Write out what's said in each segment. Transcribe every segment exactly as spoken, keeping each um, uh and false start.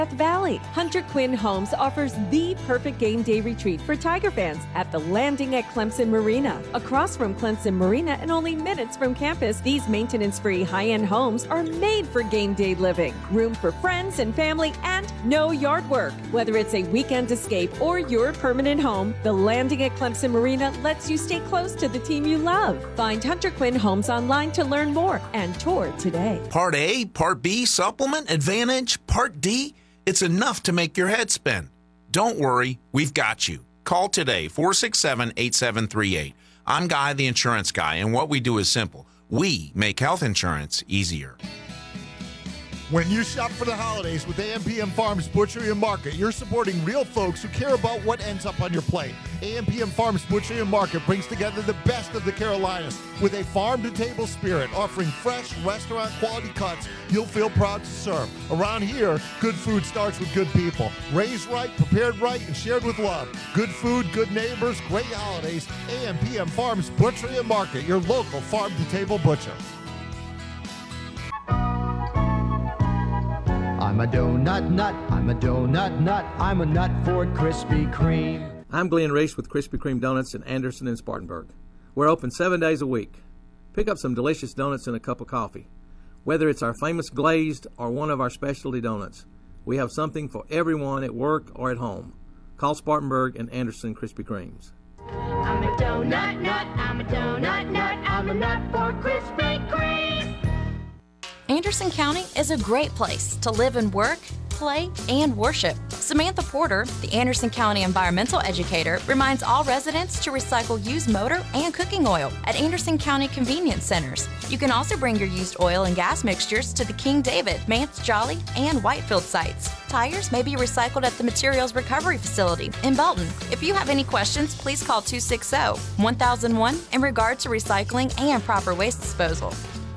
Death Valley. Hunter Quinn Homes offers the perfect game day retreat for Tiger fans at the Landing at Clemson Marina. Across from Clemson Marina and only minutes from campus, these maintenance-free high-end homes are made for game day living. Room for friends and family and no yard work. Whether it's a weekend escape or your permanent home, the Landing at Clemson Marina lets you stay close to the team you love. Find Hunter Quinn Homes online to learn more and tour today. Part A, Part B, Supplement, Advantage, Part D. It's enough to make your head spin. Don't worry, we've got you. Call today, four six seven, eight seven three eight. I'm Guy, the insurance guy, and what we do is simple. We make health insurance easier. When you shop for the holidays with A M P M Farms Butchery and Market, you're supporting real folks who care about what ends up on your plate. A M P M Farms Butchery and Market brings together the best of the Carolinas with a farm-to-table spirit, offering fresh, restaurant-quality cuts you'll feel proud to serve. Around here, good food starts with good people. Raised right, prepared right, and shared with love. Good food, good neighbors, great holidays. A M P M Farms Butchery and Market, your local farm-to-table butcher. I'm a donut nut, I'm a donut nut, I'm a nut for Krispy Kreme. I'm Glenn Reese with Krispy Kreme Donuts in Anderson and Spartanburg. We're open seven days a week. Pick up some delicious donuts and a cup of coffee. Whether it's our famous glazed or one of our specialty donuts, we have something for everyone at work or at home. Call Spartanburg and Anderson Krispy Kremes. I'm a donut nut, I'm a donut nut, I'm a nut for Krispy Kreme. Anderson County is a great place to live and work, play, and worship. Samantha Porter, the Anderson County environmental educator, reminds all residents to recycle used motor and cooking oil at Anderson County Convenience Centers. You can also bring your used oil and gas mixtures to the King David, Mance Jolly, and Whitefield sites. Tires may be recycled at the Materials Recovery Facility in Belton. If you have any questions, please call two six zero, one thousand one in regard to recycling and proper waste disposal.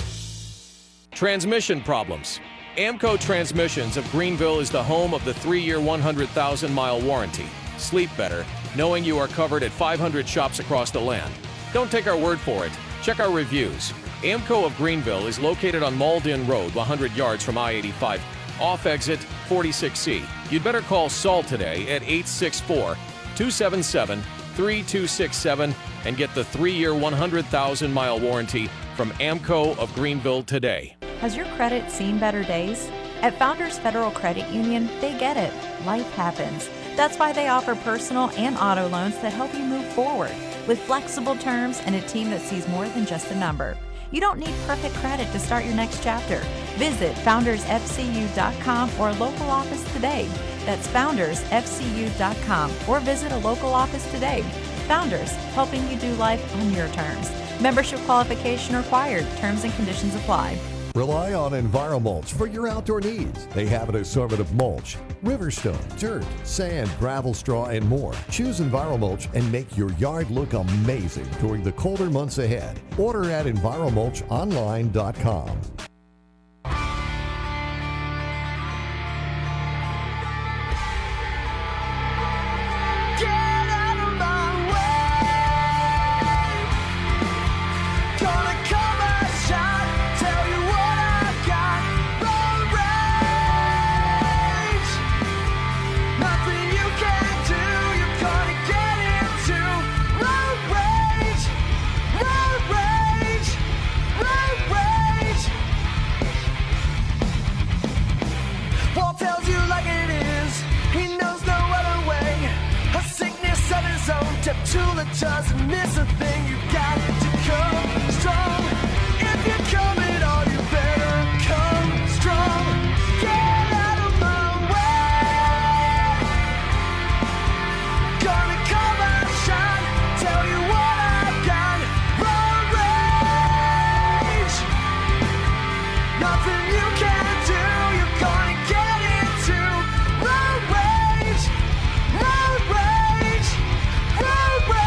Transmission problems. AMCO Transmissions of Greenville is the home of the three-year, one hundred thousand mile warranty. Sleep better, knowing you are covered at five hundred shops across the land. Don't take our word for it. Check our reviews. AMCO of Greenville is located on Malden Road, one hundred yards from I eighty-five, off exit forty-six C. You'd better call Saul today at eight six four, two seven seven, three two six seven and get the three-year, one hundred thousand mile warranty from AMCO of Greenville today. Has your credit seen better days? At Founders Federal Credit Union, they get it. Life happens. That's why they offer personal and auto loans that help you move forward with flexible terms and a team that sees more than just a number. You don't need perfect credit to start your next chapter. Visit founders f c u dot com or a local office today. That's founders f c u dot com or visit a local office today. Founders, helping you do life on your terms. Membership qualification required. Terms and conditions apply. Rely on EnviroMulch for your outdoor needs. They have an assortment of mulch, riverstone, dirt, sand, gravel, straw, and more. Choose EnviroMulch and make your yard look amazing during the colder months ahead. Order at enviromulch online dot com. Doesn't miss a thing, you got to come strong. If you're coming on, you better come strong. Get out of my way. Gonna come and shine, tell you what I've got. Road rage, nothing you can do, you're gonna get into. Road rage, road rage, road rage.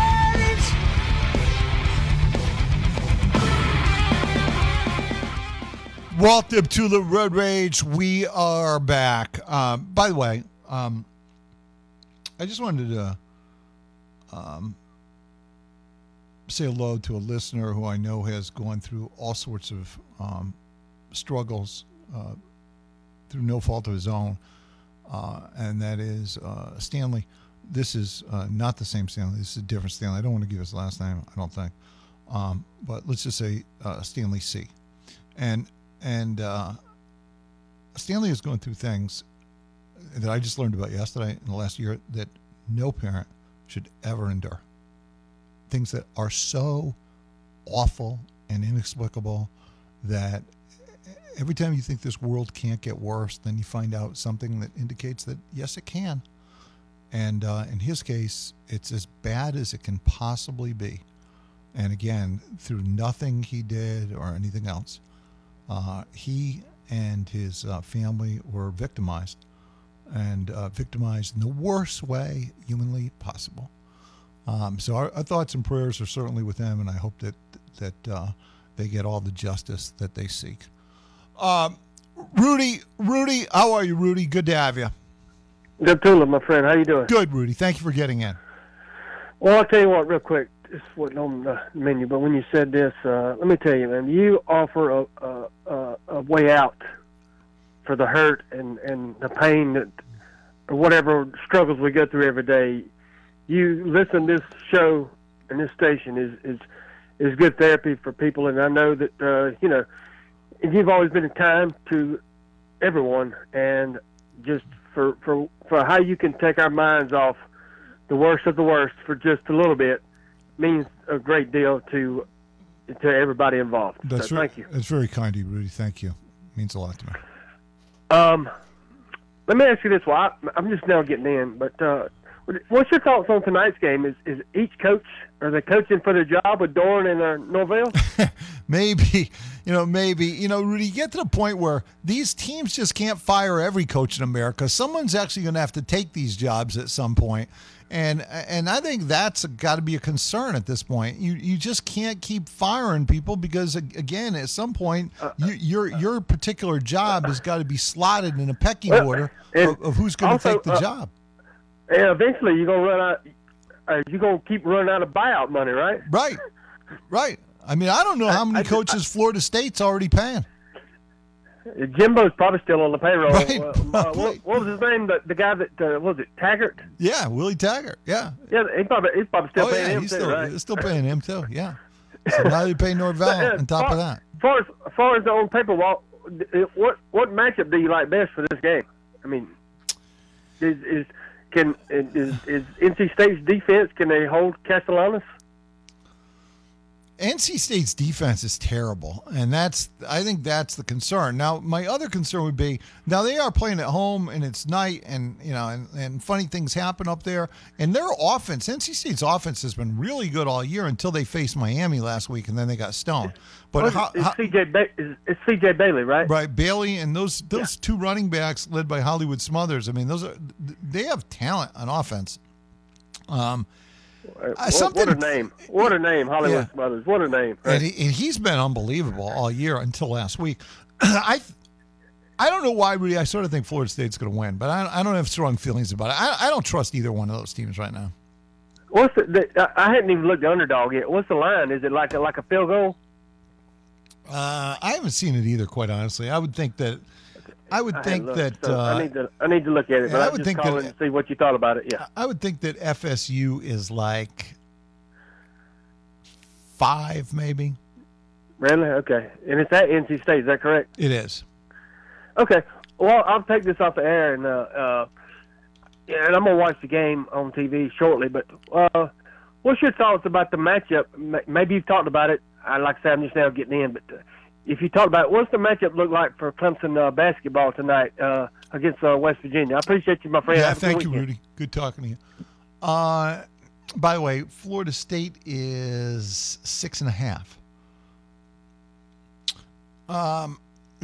Welcome to the Road Rage. We are back. Um, by the way, um, I just wanted to um, say hello to a listener who I know has gone through all sorts of um, struggles uh, through no fault of his own. uh, and that is uh, Stanley. This is uh, not the same Stanley. This is a different Stanley. I don't want to give his last name, I don't think. Um, but let's just say uh, Stanley C. And, and uh, Stanley is going through things that I just learned about yesterday in the last year that no parent should ever endure. Things that are so awful and inexplicable that every time you think this world can't get worse, then you find out something that indicates that, yes, it can. And uh, in his case, it's as bad as it can possibly be. And again, through nothing he did or anything else, uh, he and his uh, family were victimized, and uh, victimized in the worst way humanly possible. Um, so our, our thoughts and prayers are certainly with them, and I hope that that uh, they get all the justice that they seek. Um, Rudy, Rudy, how are you, Rudy? Good to have you. Good to my friend. How you doing? Good, Rudy. Thank you for getting in. Well, I'll tell you what, real quick. This wasn't on the menu, but when you said this, uh, let me tell you, man, you offer a, a, a, a way out for the hurt and, and the pain that, or whatever struggles we go through every day. You listen to this show and this station is, is, is good therapy for people, and I know that, uh, you know, you've always been kind to everyone, and just for, for, for how you can take our minds off the worst of the worst for just a little bit means a great deal to to everybody involved. That's so very, thank you. That's very kind of you, Rudy. Thank you. It means a lot to me. Um, let me ask you this. Well, I, I'm just now getting in, but uh, what's your thoughts on tonight's game? Is is each coach, are they coaching for their job with Doran and uh, Norvell? Maybe, you know, maybe, you know, Rudy, you get to the point where these teams just can't fire every coach in America. Someone's actually going to have to take these jobs at some point. And and I think that's got to be a concern at this point. You you just can't keep firing people because, again, at some point, you, your your particular job has got to be slotted in a pecking Well, order and of, of who's going to also, take the uh, job. And eventually you're going to run out, uh, you're going to keep running out of buyout money, right? Right, right. I mean, I don't know how many I- I- coaches Florida State's already paying. Jimbo's probably still on the payroll. Right, uh, uh, what, what was his name? The, the guy that, uh, what was it, Taggart? Yeah, Willie Taggart. Yeah. Yeah, he probably, he's probably still oh, paying yeah, him he's too, still, right? he's still paying him too. Yeah. So now they pay Norvell Uh, on top far, of that. As far as, as far as on paper, well, what what matchup do you like best for this game? I mean, is is can is is N C State's defense, can they hold Castellanos? N C State's defense is terrible, and that's I think that's the concern. Now, my other concern would be now they are playing at home and it's night, and you know, and, and funny things happen up there. And their offense, N C State's offense, has been really good all year until they faced Miami last week, and then they got stoned. But Well, how, it's how, C J ba- it's, it's C J Bailey, right? right, Bailey and those those two running backs led by Hollywood Smothers. I mean, those are they have talent on offense. Um. What, what a name! What a name, Hollywood Yeah. Smothers. What a name! Right? And, he, and he's been unbelievable all year until last week. I I don't know why, Rudy. I sort of think Florida State's going to win, but I, I don't have strong feelings about it. I, I don't trust either one of those teams right now. What's the, the? I hadn't even looked at the underdog yet. What's the line? Is it like a, like a field goal? Uh, I haven't seen it either, quite honestly. I would think that. I would I think hadn't that. looked, so uh, I need to. I need to look at it. yeah, But I I would just think call that- it and see what you thought about it. Yeah. I would think that F S U is like five, maybe. Really? Okay. And it's at N C State. Is that correct? It is. Okay. Well, I'll take this off the air, and uh, uh, yeah, and I'm gonna watch the game on T V shortly. But uh, what's your thoughts about the matchup? M- Maybe you've talked about it. I like I said, I'm just now getting in, but uh, if you talk about it, what's the matchup look like for Clemson uh, basketball tonight uh, against uh, West Virginia? I appreciate you, my friend. Yeah, Have a good thank you, weekend. Rudy. Good talking to you. Uh, by the way, Florida State is six and a half. Um,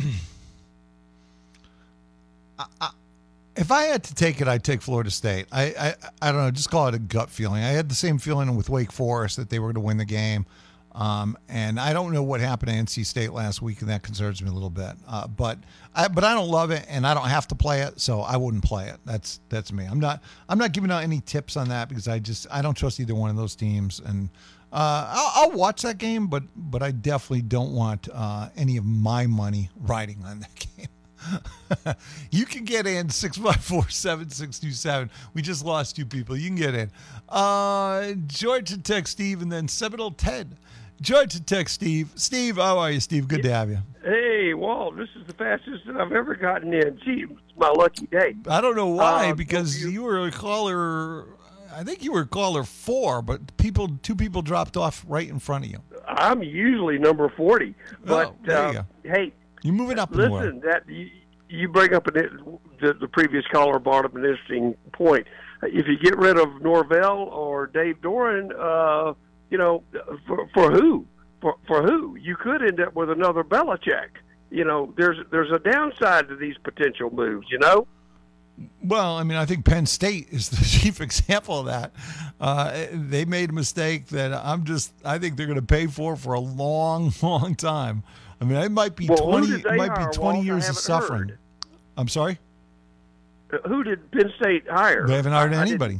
I, I, if I had to take it, I'd take Florida State. I, I, I don't know, just call it a gut feeling. I had the same feeling with Wake Forest that they were going to win the game. Um, and I don't know what happened to N C State last week, and that concerns me a little bit. Uh, but I, but I don't love it, and I don't have to play it, so I wouldn't play it. That's that's me. I'm not I'm not giving out any tips on that because I just I don't trust either one of those teams. And uh, I'll, I'll watch that game, but but I definitely don't want uh, any of my money riding on that game. You can get in six five four, seven six two seven. We just lost two people. You can get in. Uh, Georgia Tech Steve and then Seminole Ted. Georgia Tech Steve. Steve, how are you, Steve? Good to have you. Hey, Walt, this is the fastest that I've ever gotten in. Gee, it's my lucky day. I don't know why, Uh, because you- you were a caller. I think you were caller four, but people, two people dropped off right in front of you. I'm usually number forty, but Oh, there you uh, go. hey, You're moving up in the listen, world. that you, you bring up an, the, the previous caller brought up an interesting point. If you get rid of Norvell or Dave Doran, uh, you know, for, for who? For for who? You could end up with another Belichick. You know, there's there's a downside to these potential moves. You know. Well, I mean, I think Penn State is the chief example of that. Uh, they made a mistake that I'm just, I think they're going to pay for for a long, long time. I mean, it might be Well, who twenty. did they It might hire, be twenty Walt? I years of haven't suffering. heard. I'm sorry. Uh, Who did Penn State hire? They haven't hired I- I didn't- anybody.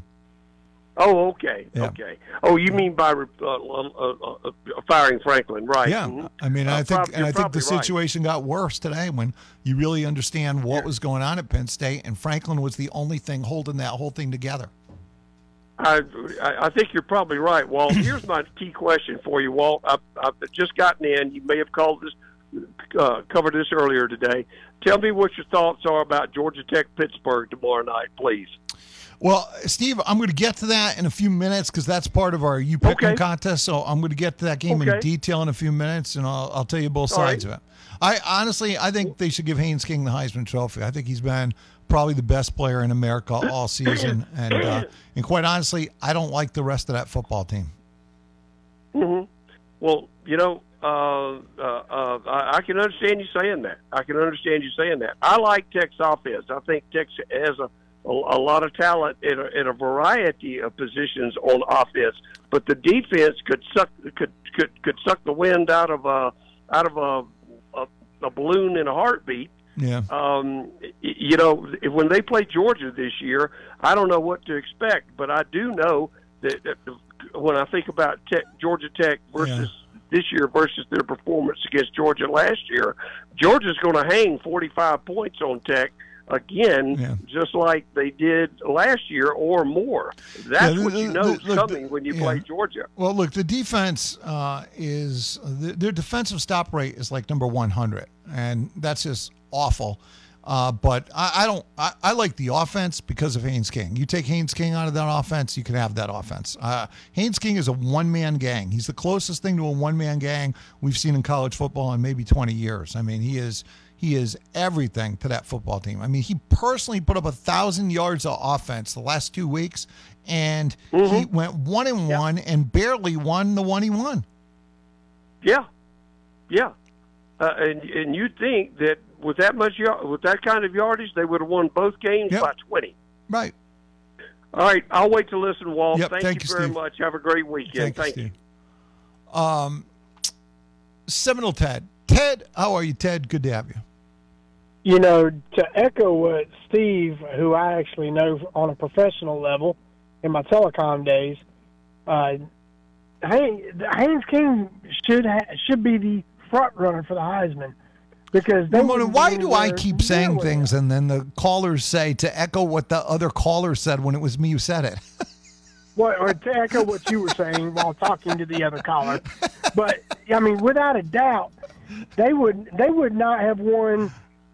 Oh, okay, Yeah. okay. Oh, you mean by uh, uh, uh, uh, firing Franklin, right? Yeah, Mhm. I mean, Uh, I think, prob- and you're I think the probably right. situation got worse today when you really understand what was going on at Penn State, and Franklin was the only thing holding that whole thing together. I, I I think you're probably right, Walt. Here's my key question for you, Walt. I've, I've just gotten in. You may have called this, uh, covered this earlier today. Tell me what your thoughts are about Georgia Tech Pittsburgh tomorrow night, please. Well, Steve, I'm going to get to that in a few minutes because that's part of our You Pick 'em Okay. contest. So I'm going to get to that game in Okay. detail in a few minutes, and I'll, I'll tell you both All sides right. of it. I honestly, I think they should give Haynes King the Heisman Trophy. I think he's been probably the best player in America all season, and uh, and quite honestly, I don't like the rest of that football team. hmm Well, you know, uh, uh, uh, I, I can understand you saying that. I can understand you saying that. I like Tech's offense. I think Tech has a, a, a lot of talent in a, in a variety of positions on offense, but the defense could suck could could, could suck the wind out of a out of a, a, a balloon in a heartbeat. Yeah. Um, y- you know, when they play Georgia this year, I don't know what to expect, but I do know that, that when I think about Tech, Georgia Tech versus this year versus their performance against Georgia last year, Georgia's going to hang forty-five points on Tech again, Yeah. just like they did last year or more. That's Yeah, what the- you know the- is look, coming the- when you yeah. play Georgia. Well, look, the defense uh, is th- their defensive stop rate is like number one hundred, and that's just awful. Uh, but I, I don't. I, I like the offense because of Haynes King. You take Haynes King out of that offense, you can have that offense. Uh, Haynes King is a one-man gang. He's the closest thing to a one-man gang we've seen in college football in maybe twenty years. I mean, he is he is everything to that football team. I mean, he personally put up a thousand yards of offense the last two weeks, and he went one and one and barely won the one he won. Yeah, yeah, uh, and and you think that with that much yard, with that kind of yardage, they would have won both games Yep. by twenty. Right. All right, I'll wait to listen, Walt. Yep, thank, thank you you, very Steve. much. Have a great weekend. Thank you, Thank, Steve. Um, Seminole Ted. Ted, how are you, Ted? Good to have you. You know, to echo what Steve, who I actually know on a professional level in my telecom days, uh, Haynes, Haynes King should ha- should be the front runner for the Heisman because they Ramona, wouldn't why be do I anywhere keep saying near where- things and then the callers say to echo what the other caller said when it was me who said it? Well, or to echo what you were saying while talking to the other caller. But I mean, without a doubt, they would they would not have won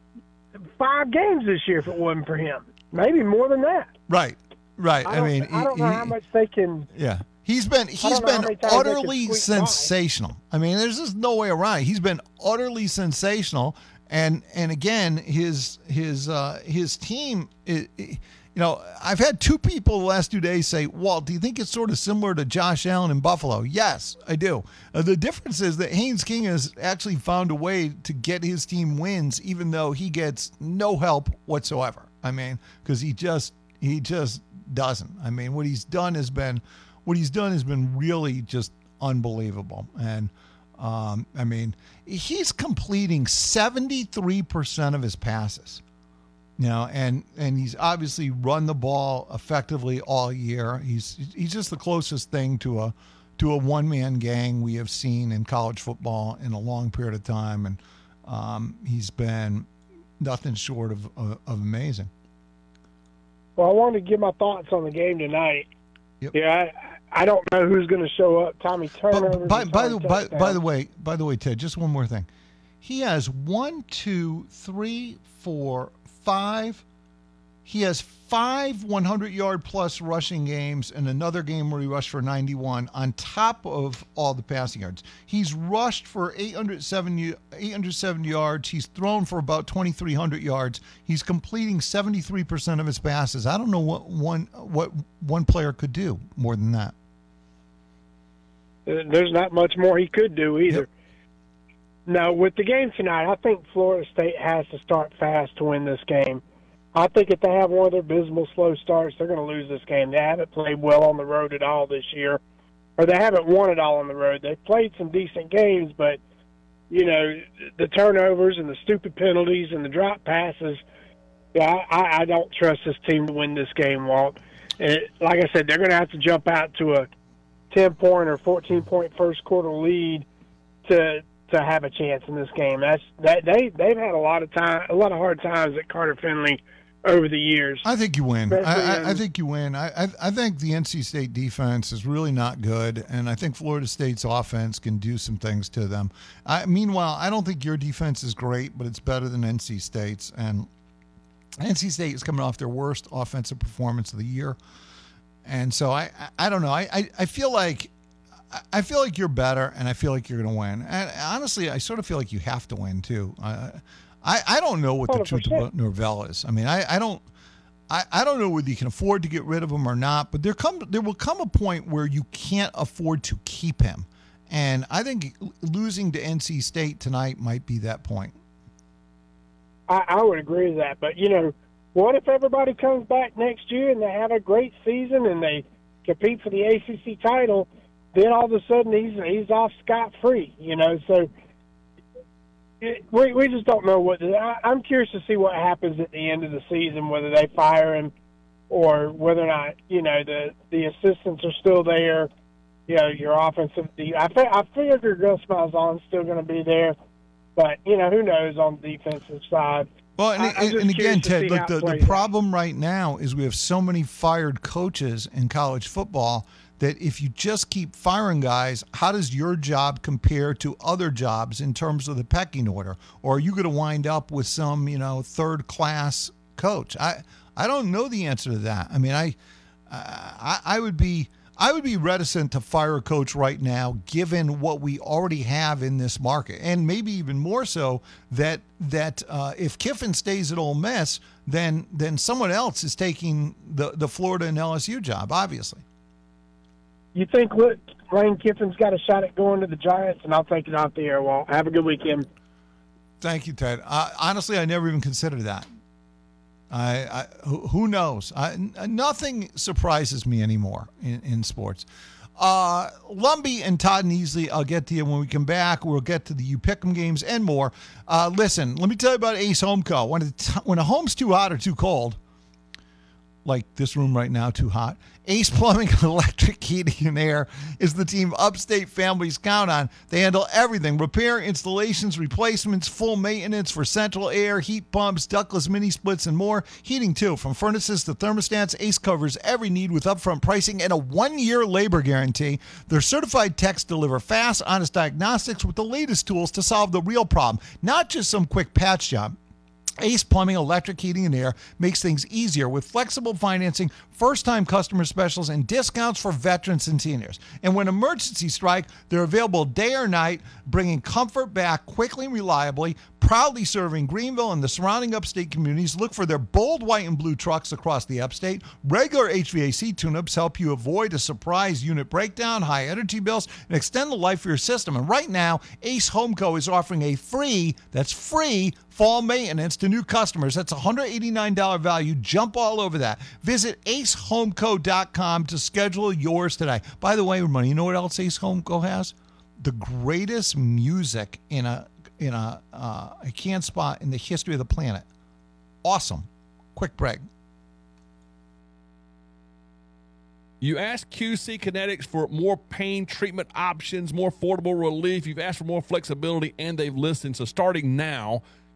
five games this year if it wasn't for him. Maybe more than that. Right, right. I, I, don't, mean, I don't he- know he- how much they can. yeah, he's been I he's don't know how been many times they could utterly squeak by. sensational. I mean, there's just no way around it. He's been utterly sensational, and and again, his his uh, his team. i- i- You know, I've had two people the last two days say, Walt, do you think it's sort of similar to Josh Allen in Buffalo? Yes, I do. Uh, the difference is that Haynes King has actually found a way to get his team wins, even though he gets no help whatsoever. I mean, because he just he just doesn't. I mean, what he's done has been what he's done has been really just unbelievable. And um, I mean, he's completing seventy-three percent of his passes. You know, and and he's obviously run the ball effectively all year. He's he's just the closest thing to a to a one man gang we have seen in college football in a long period of time, and um, he's been nothing short of of, of amazing. Well, I wanted to give my thoughts on the game tonight. Yep. Yeah, I, I don't know who's going to show up. Tommy Turner. By, by the by, by the way, by the way, Ted, just one more thing. He has one, two, three, four, five. He has five hundred-yard plus rushing games and another game where he rushed for ninety-one on top of all the passing yards. He's rushed for eight hundred seventy, eight hundred seventy yards. He's thrown for about twenty-three hundred yards. He's completing seventy-three percent of his passes. I don't know what one what one player could do more than that. There's not much more he could do either. Yep. Now, with the game tonight, I think Florida State has to start fast to win this game. I think if they have one of their abysmal slow starts, they're going to lose this game. They haven't played well on the road at all this year, or they haven't won at all on the road. They've played some decent games, but, you know, the turnovers and the stupid penalties and the drop passes, yeah, I, I don't trust this team to win this game, Walt. It, like I said, they're going to have to jump out to a ten-point or fourteen-point first-quarter lead to to have a chance in this game. That's that they they've had a lot of time, a lot of hard times at Carter Finley over the years. I think you win. I, I, I think you win. I, I I think the N C State defense is really not good, and I think Florida State's offense can do some things to them. I, meanwhile, I don't think your defense is great, but it's better than N C State's, and N C State is coming off their worst offensive performance of the year. And so I, I, I don't know. I, I, I feel like I feel like you're better, and I feel like you're going to win. And honestly, I sort of feel like you have to win too. I I, I don't know what the truth about Norvell is. I mean, I, I don't I, I don't know whether you can afford to get rid of him or not. But there come there will come a point where you can't afford to keep him, and I think losing to N C State tonight might be that point. I, I would agree with that, but you know, what if everybody comes back next year and they have a great season and they compete for the A C C title? Then all of a sudden he's he's off scot free, you know. So it, we we just don't know what. To, I, I'm curious to see what happens at the end of the season, whether they fire him or whether or not you know the the assistants are still there. You know, your offensive. The, I I figure Gus Malzahn's still going to be there, but you know who knows on the defensive side. Well, and, I, and, and again, Ted, look, the, the problem right now is we have so many fired coaches in college football that if you just keep firing guys, how does your job compare to other jobs in terms of the pecking order? Or are you going to wind up with some, you know, third class coach? I I don't know the answer to that. I mean, I I, I would be I would be reticent to fire a coach right now, given what we already have in this market, and maybe even more so that that uh, if Kiffin stays at Ole Miss, then then someone else is taking the the Florida and L S U job, obviously. You think what Lane Kiffin's got a shot at going to the Giants, and I'll take it off the air, Walt. Have a good weekend. Thank you, Ted. Uh, honestly, I never even considered that. I, I who knows? I, nothing surprises me anymore in, in sports. Uh, Lumbee and Todd Neasley, I'll get to you when we come back. We'll get to the U Pick'em games and more. Uh, listen, let me tell you about Ace Home Co. When, it, when a home's too hot or too cold, like this room right now, too hot, Ace Plumbing, Electric, Heating, and Air is the team upstate families count on. They handle everything: repair, installations, replacements, full maintenance for central air, heat pumps, ductless mini splits, and more. Heating, too. From furnaces to thermostats, Ace covers every need with upfront pricing and a one-year labor guarantee. Their certified techs deliver fast, honest diagnostics with the latest tools to solve the real problem, not just some quick patch job. Ace Plumbing, Electric, Heating, and Air makes things easier with flexible financing, first-time customer specials, and discounts for veterans and seniors. And when emergencies strike, they're available day or night, bringing comfort back quickly and reliably, proudly serving Greenville and the surrounding upstate communities. Look for their bold white and blue trucks across the upstate. Regular H V A C tune-ups help you avoid a surprise unit breakdown, high energy bills, and extend the life of your system. And right now, Ace Home Co. is offering a free, that's free, fall maintenance to new customers. That's one hundred eighty-nine dollars value. Jump all over that. Visit ace home co dot com to schedule yours today. By the way, everybody, you know what else Ace Home Co has? The greatest music in a in a uh, a can spot in the history of the planet. Awesome. Quick break. You asked Q C Kinetics for more pain treatment options, more affordable relief. You've asked for more flexibility, and they've listened. So starting now,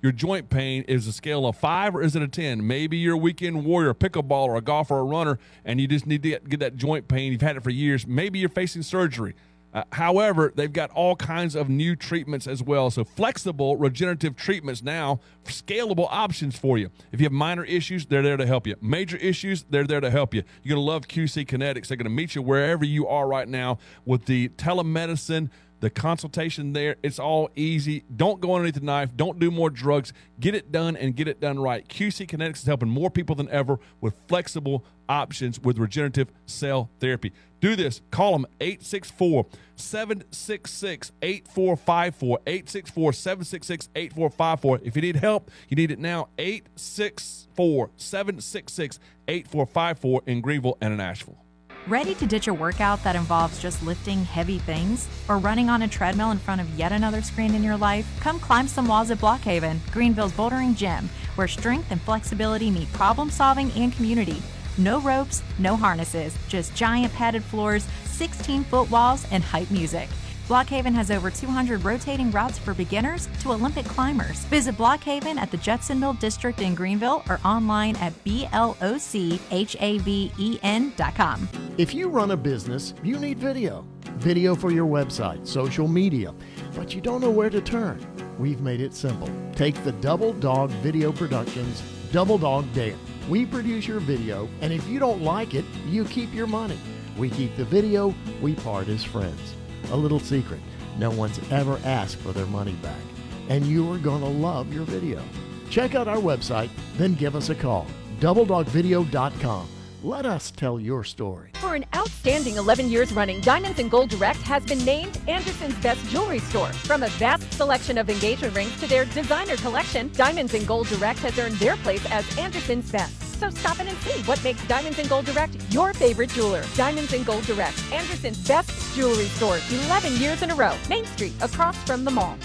your joint pain is a scale of five or is it a ten? Maybe you're a weekend warrior, a pickleballer, a golfer, a runner, and you just need to get, get that joint pain. You've had it for years. Maybe you're facing surgery. Uh, however, they've got all kinds of new treatments as well. So flexible regenerative treatments now, scalable options for you. If you have minor issues, they're there to help you. Major issues, they're there to help you. You're going to love Q C Kinetics. They're going to meet you wherever you are right now with the telemedicine, the consultation there. It's all easy. Don't go underneath the knife. Don't do more drugs. Get it done and get it done right. Q C Kinetics is helping more people than ever with flexible options with regenerative cell therapy. Do this. Call them eight six four, seven six six, eight four five four, eight six four, seven six six, eight four five four. If you need help, you need it now, eight six four, seven six six, eight four five four in Greenville and in Asheville. Ready to ditch a workout that involves just lifting heavy things or running on a treadmill in front of yet another screen in your life? Come climb some walls at Blockhaven, Greenville's bouldering gym, where strength and flexibility meet problem solving and community. No ropes, no harnesses, just giant padded floors, sixteen-foot walls, and hype music. Blockhaven has over two hundred rotating routes for beginners to Olympic climbers. Visit Blockhaven at the Judson Mill District in Greenville or online at B L O C H A V E N dot com. If you run a business, you need video. Video for your website, social media, but you don't know where to turn. We've made it simple. Take the Double Dog Video Productions Double Dog Daily. We produce your video, and if you don't like it, you keep your money. We keep the video, we part as friends. A little secret, no one's ever asked for their money back, and you are going to love your video. Check out our website, then give us a call, double dog video dot com. Let us tell your story. For an outstanding eleven years running, Diamonds and Gold Direct has been named Anderson's best jewelry store. From a vast selection of engagement rings to their designer collection, Diamonds and Gold Direct has earned their place as Anderson's best. So stop in and see what makes Diamonds and Gold Direct your favorite jeweler. Diamonds and Gold Direct, Anderson's best jewelry store, eleven years in a row. Main Street, across from the mall.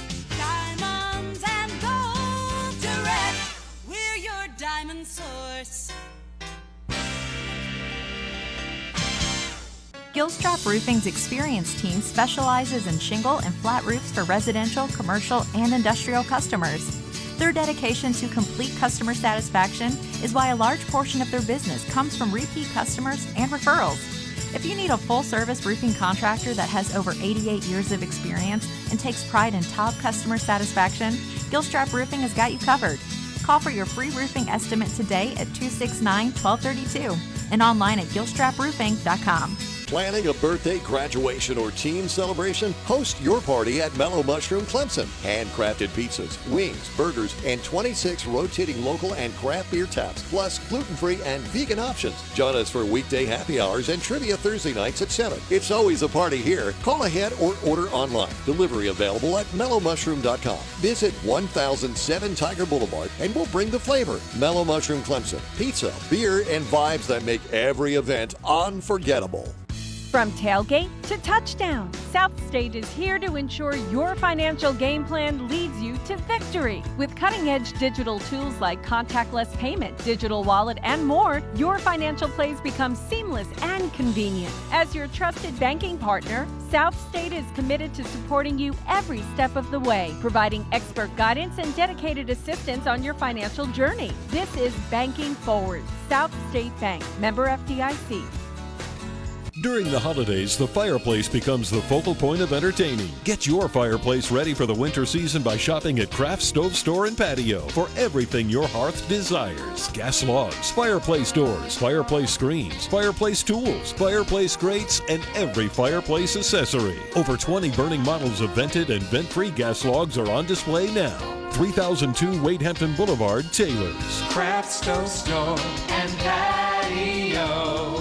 Diamonds and Gold Direct, we're your diamond source. Gilstrap Roofing's experienced team specializes in shingle and flat roofs for residential, commercial, and industrial customers. Their dedication to complete customer satisfaction is why a large portion of their business comes from repeat customers and referrals. If you need a full-service roofing contractor that has over eighty-eight years of experience and takes pride in top customer satisfaction, Gilstrap Roofing has got you covered. Call for your free roofing estimate today at two six nine, one two three two and online at gilstrap roofing dot com. Planning a birthday, graduation, or team celebration? Host your party at Mellow Mushroom Clemson. Handcrafted pizzas, wings, burgers, and twenty-six rotating local and craft beer taps, plus gluten-free and vegan options. Join us for weekday happy hours and trivia Thursday nights at seven. It's always a party here. Call ahead or order online. Delivery available at mellow mushroom dot com. Visit one thousand seven Tiger Boulevard and we'll bring the flavor. Mellow Mushroom Clemson. Pizza, beer, and vibes that make every event unforgettable. From tailgate to touchdown, South State is here to ensure your financial game plan leads you to victory. With cutting-edge digital tools like contactless payment, digital wallet, and more, your financial plays become seamless and convenient. As your trusted banking partner, South State is committed to supporting you every step of the way, providing expert guidance and dedicated assistance on your financial journey. This is Banking Forward, South State Bank, member F D I C. During the holidays, the fireplace becomes the focal point of entertaining. Get your fireplace ready for the winter season by shopping at Craft Stove Store and Patio for everything your hearth desires. Gas logs, fireplace doors, fireplace screens, fireplace tools, fireplace grates, and every fireplace accessory. Over twenty burning models of vented and vent-free gas logs are on display now. three thousand two Wade Hampton Boulevard, Taylor's. Craft Stove Store and Patio.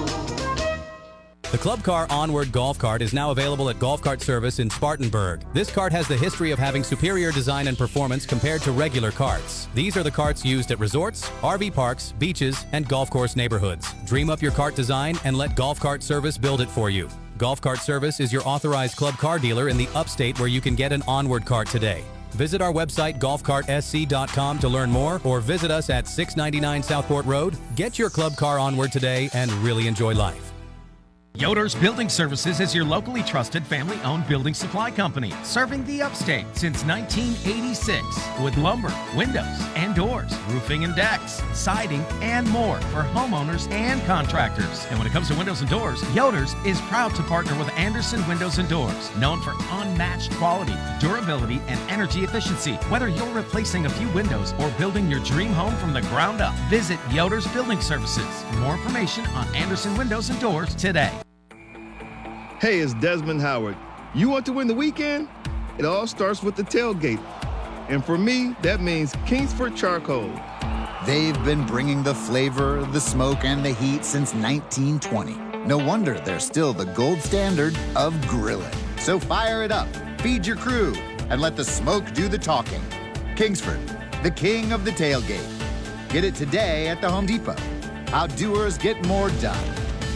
The Club Car Onward Golf Cart is now available at Golf Cart Service in Spartanburg. This cart has the history of having superior design and performance compared to regular carts. These are the carts used at resorts, R V parks, beaches, and golf course neighborhoods. Dream up your cart design and let Golf Cart Service build it for you. Golf Cart Service is your authorized club car dealer in the upstate where you can get an Onward cart today. Visit our website golf cart s c dot com to learn more or visit us at six ninety-nine Southport Road. Get your club car Onward today and really enjoy life. Yoder's Building Services is your locally trusted family-owned building supply company, serving the upstate since nineteen eighty-six with lumber, windows, and doors, roofing and decks, siding, and more for homeowners and contractors. And when it comes to windows and doors, Yoder's is proud to partner with Anderson Windows and Doors, known for unmatched quality, durability, and energy efficiency. Whether you're replacing a few windows or building your dream home from the ground up, visit Yoder's Building Services. For more information on Anderson Windows and Doors today. Hey, it's Desmond Howard. You want to win the weekend? It all starts with the tailgate. And for me, that means Kingsford Charcoal. They've been bringing the flavor, the smoke, and the heat since nineteen twenty. No wonder they're still the gold standard of grilling. So fire it up, feed your crew, and let the smoke do the talking. Kingsford, the king of the tailgate. Get it today at the Home Depot. How doers get more done.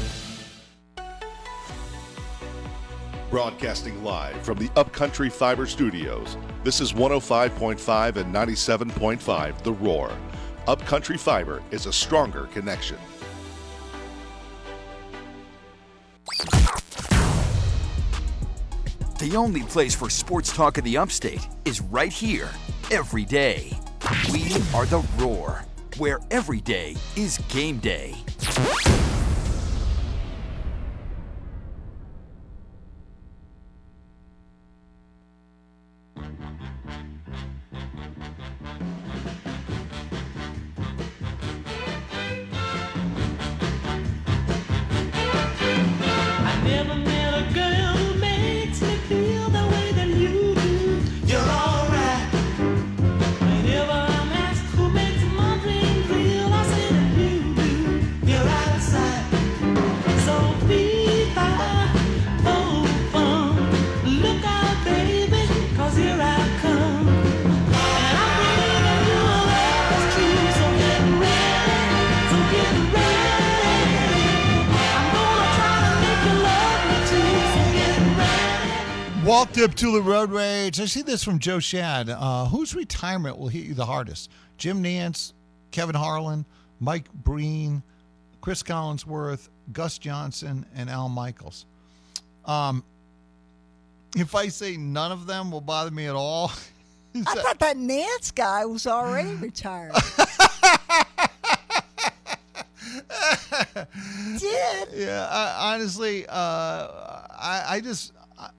Broadcasting live from the Upcountry Fiber Studios, this is one oh five point five and ninety-seven point five The Roar. Upcountry Fiber is a stronger connection. The only place for sports talk in the upstate is right here, every day. We are The Roar, where every day is game day. Walked up to the road rage. I see this from Joe Shad. Uh, whose retirement will hit you the hardest? Jim Nance, Kevin Harlan, Mike Breen, Chris Collinsworth, Gus Johnson, and Al Michaels. Um, if I say none of them will bother me at all. I that- thought that Nance guy was already retired. Did? Yeah, I, honestly, uh, I, I just...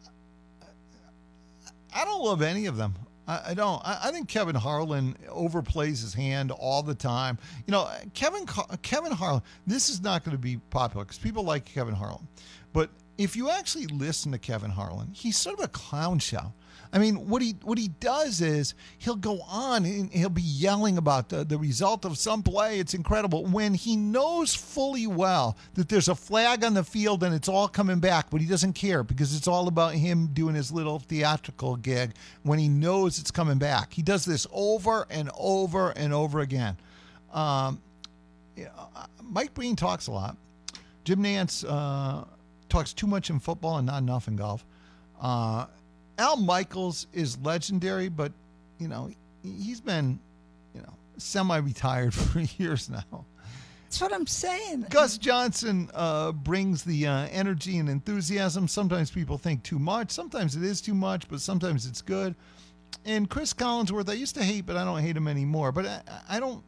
I don't love any of them. I, I don't. I, I think Kevin Harlan overplays his hand all the time. You know, Kevin Kevin Harlan, this is not going to be popular because people like Kevin Harlan. But if you actually listen to Kevin Harlan, he's sort of a clown show. I mean, what he what he does is he'll go on and he'll be yelling about the, the result of some play. It's incredible when he knows fully well that there's a flag on the field and it's all coming back, but he doesn't care because it's all about him doing his little theatrical gig when he knows it's coming back. He does this over and over and over again. Um, you know, Mike Breen talks a lot. Jim Nance uh, talks too much in football and not enough in golf. Uh, Al Michaels is legendary, but, you know, he's been, you know, semi-retired for years now. That's what I'm saying. Gus Johnson uh, brings the uh, energy and enthusiasm. Sometimes people think too much. Sometimes it is too much, but sometimes it's good. And Chris Collinsworth, I used to hate, but I don't hate him anymore. But I, I don't,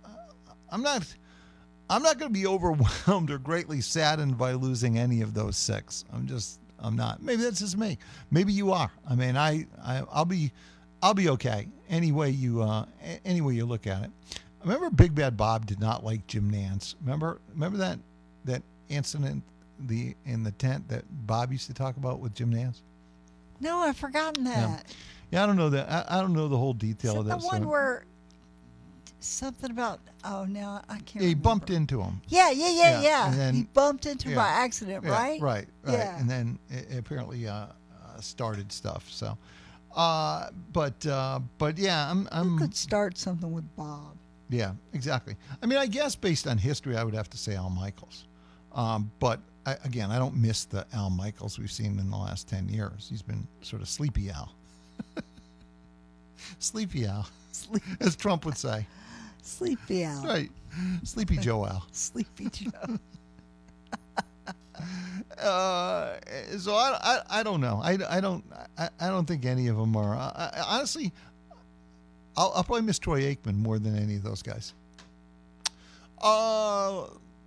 I'm not, I'm not going to be overwhelmed or greatly saddened by losing any of those six. I'm just... I'm not. Maybe that's just me. Maybe you are. I mean, I, I I'll be, I'll be okay. Any way you, uh, any way you look at it. Remember, Big Bad Bob did not like Jim Nance. Remember, remember that that incident the in the tent that Bob used to talk about with Jim Nance. No, I've forgotten that. Yeah, yeah I don't know that. I, I don't know the whole detail Is of that. The one so. where something about oh no I can't. Yeah, he remember. bumped into him. Yeah, yeah, yeah, yeah. yeah. And then, he bumped into yeah, by accident, yeah, right? Right, right. Yeah. And then it apparently uh, uh, started stuff. So, uh, but uh, but yeah, I'm. I'm you could start something with Bob. Yeah, exactly. I mean, I guess based on history, I would have to say Al Michaels. Um, but I, again, I don't miss the Al Michaels we've seen in the last ten years. He's been sort of sleepy Al. Sleepy Al, Sleep. as Trump would say. Sleepy Al. Right. Sleepy Joe Al. Sleepy Joe. Uh, so I, I, I don't know. I, I don't I, I don't think any of them are. I, I, honestly, I'll, I'll probably miss Troy Aikman more than any of those guys. Uh,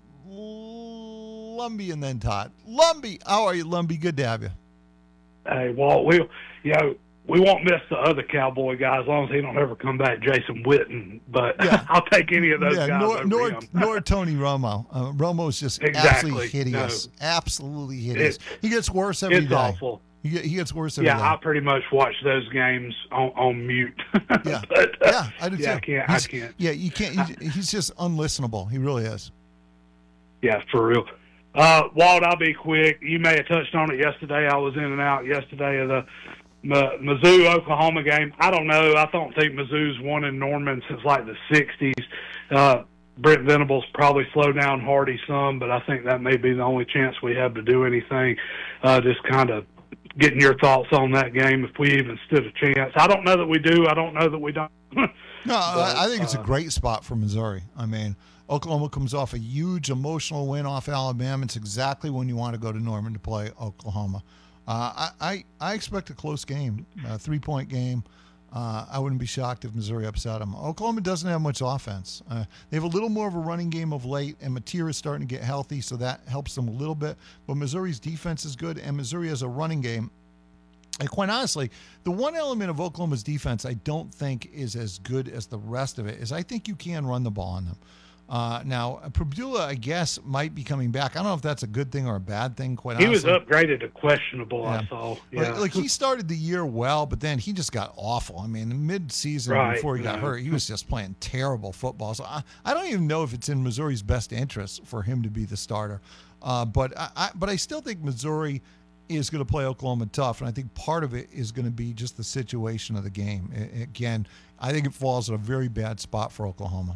Lumbie and then Todd. Lumbie, how are you, Lumbie? Good to have you. Hey, Walt, we, you know, we won't miss the other Cowboy guy as long as he don't ever come back, Jason Witten. But Yeah. I'll take any of those Yeah, guys nor, over nor, him. nor Tony Romo. Uh, Romo's just Exactly. absolutely hideous. No. Absolutely hideous. It's- he gets worse every day. it's awful. He, get- he gets worse every Yeah, day. I pretty much watch those games on, on mute. Yeah, but, uh, yeah, I do yeah, too. I can't. He's- I can't. Yeah, you can't. He's, he's just unlistenable. He really is. Yeah, for real. Uh, Walt, I'll be quick. You may have touched on it yesterday. I was in and out yesterday of the M- Mizzou-Oklahoma game. I don't know. I don't think Mizzou's won in Norman since like the sixties. Uh, Brent Venables probably slowed down Hardy some, but I think that may be the only chance we have to do anything. Uh, just kind of getting your thoughts on that game if we even stood a chance. I don't know that we do. I don't know that we don't. No, But, I, I think it's a uh, great spot for Missouri. I mean, Oklahoma comes off a huge emotional win off Alabama. It's exactly when you want to go to Norman to play Oklahoma. Uh, I, I I expect a close game, a three-point game. Uh, I wouldn't be shocked if Missouri upset them. Oklahoma doesn't have much offense. Uh, they have a little more of a running game of late, and Mateer is starting to get healthy, so that helps them a little bit. But Missouri's defense is good, and Missouri has a running game. And quite honestly, the one element of Oklahoma's defense I don't think is as good as the rest of it is I think you can run the ball on them. Uh, now, Perdula, I guess, might be coming back. I don't know if that's a good thing or a bad thing, quite he was honestly. upgraded to questionable, I Yeah. saw. Yeah. Like, like he started the year well, but then he just got awful. I mean, mid-season Right, before he got no. hurt, he was just playing terrible football. So I, I don't even know if it's in Missouri's best interest for him to be the starter. Uh, but I, I, but I still think Missouri is going to play Oklahoma tough, and I think part of it is going to be just the situation of the game. I, again, I think it falls at a very bad spot for Oklahoma.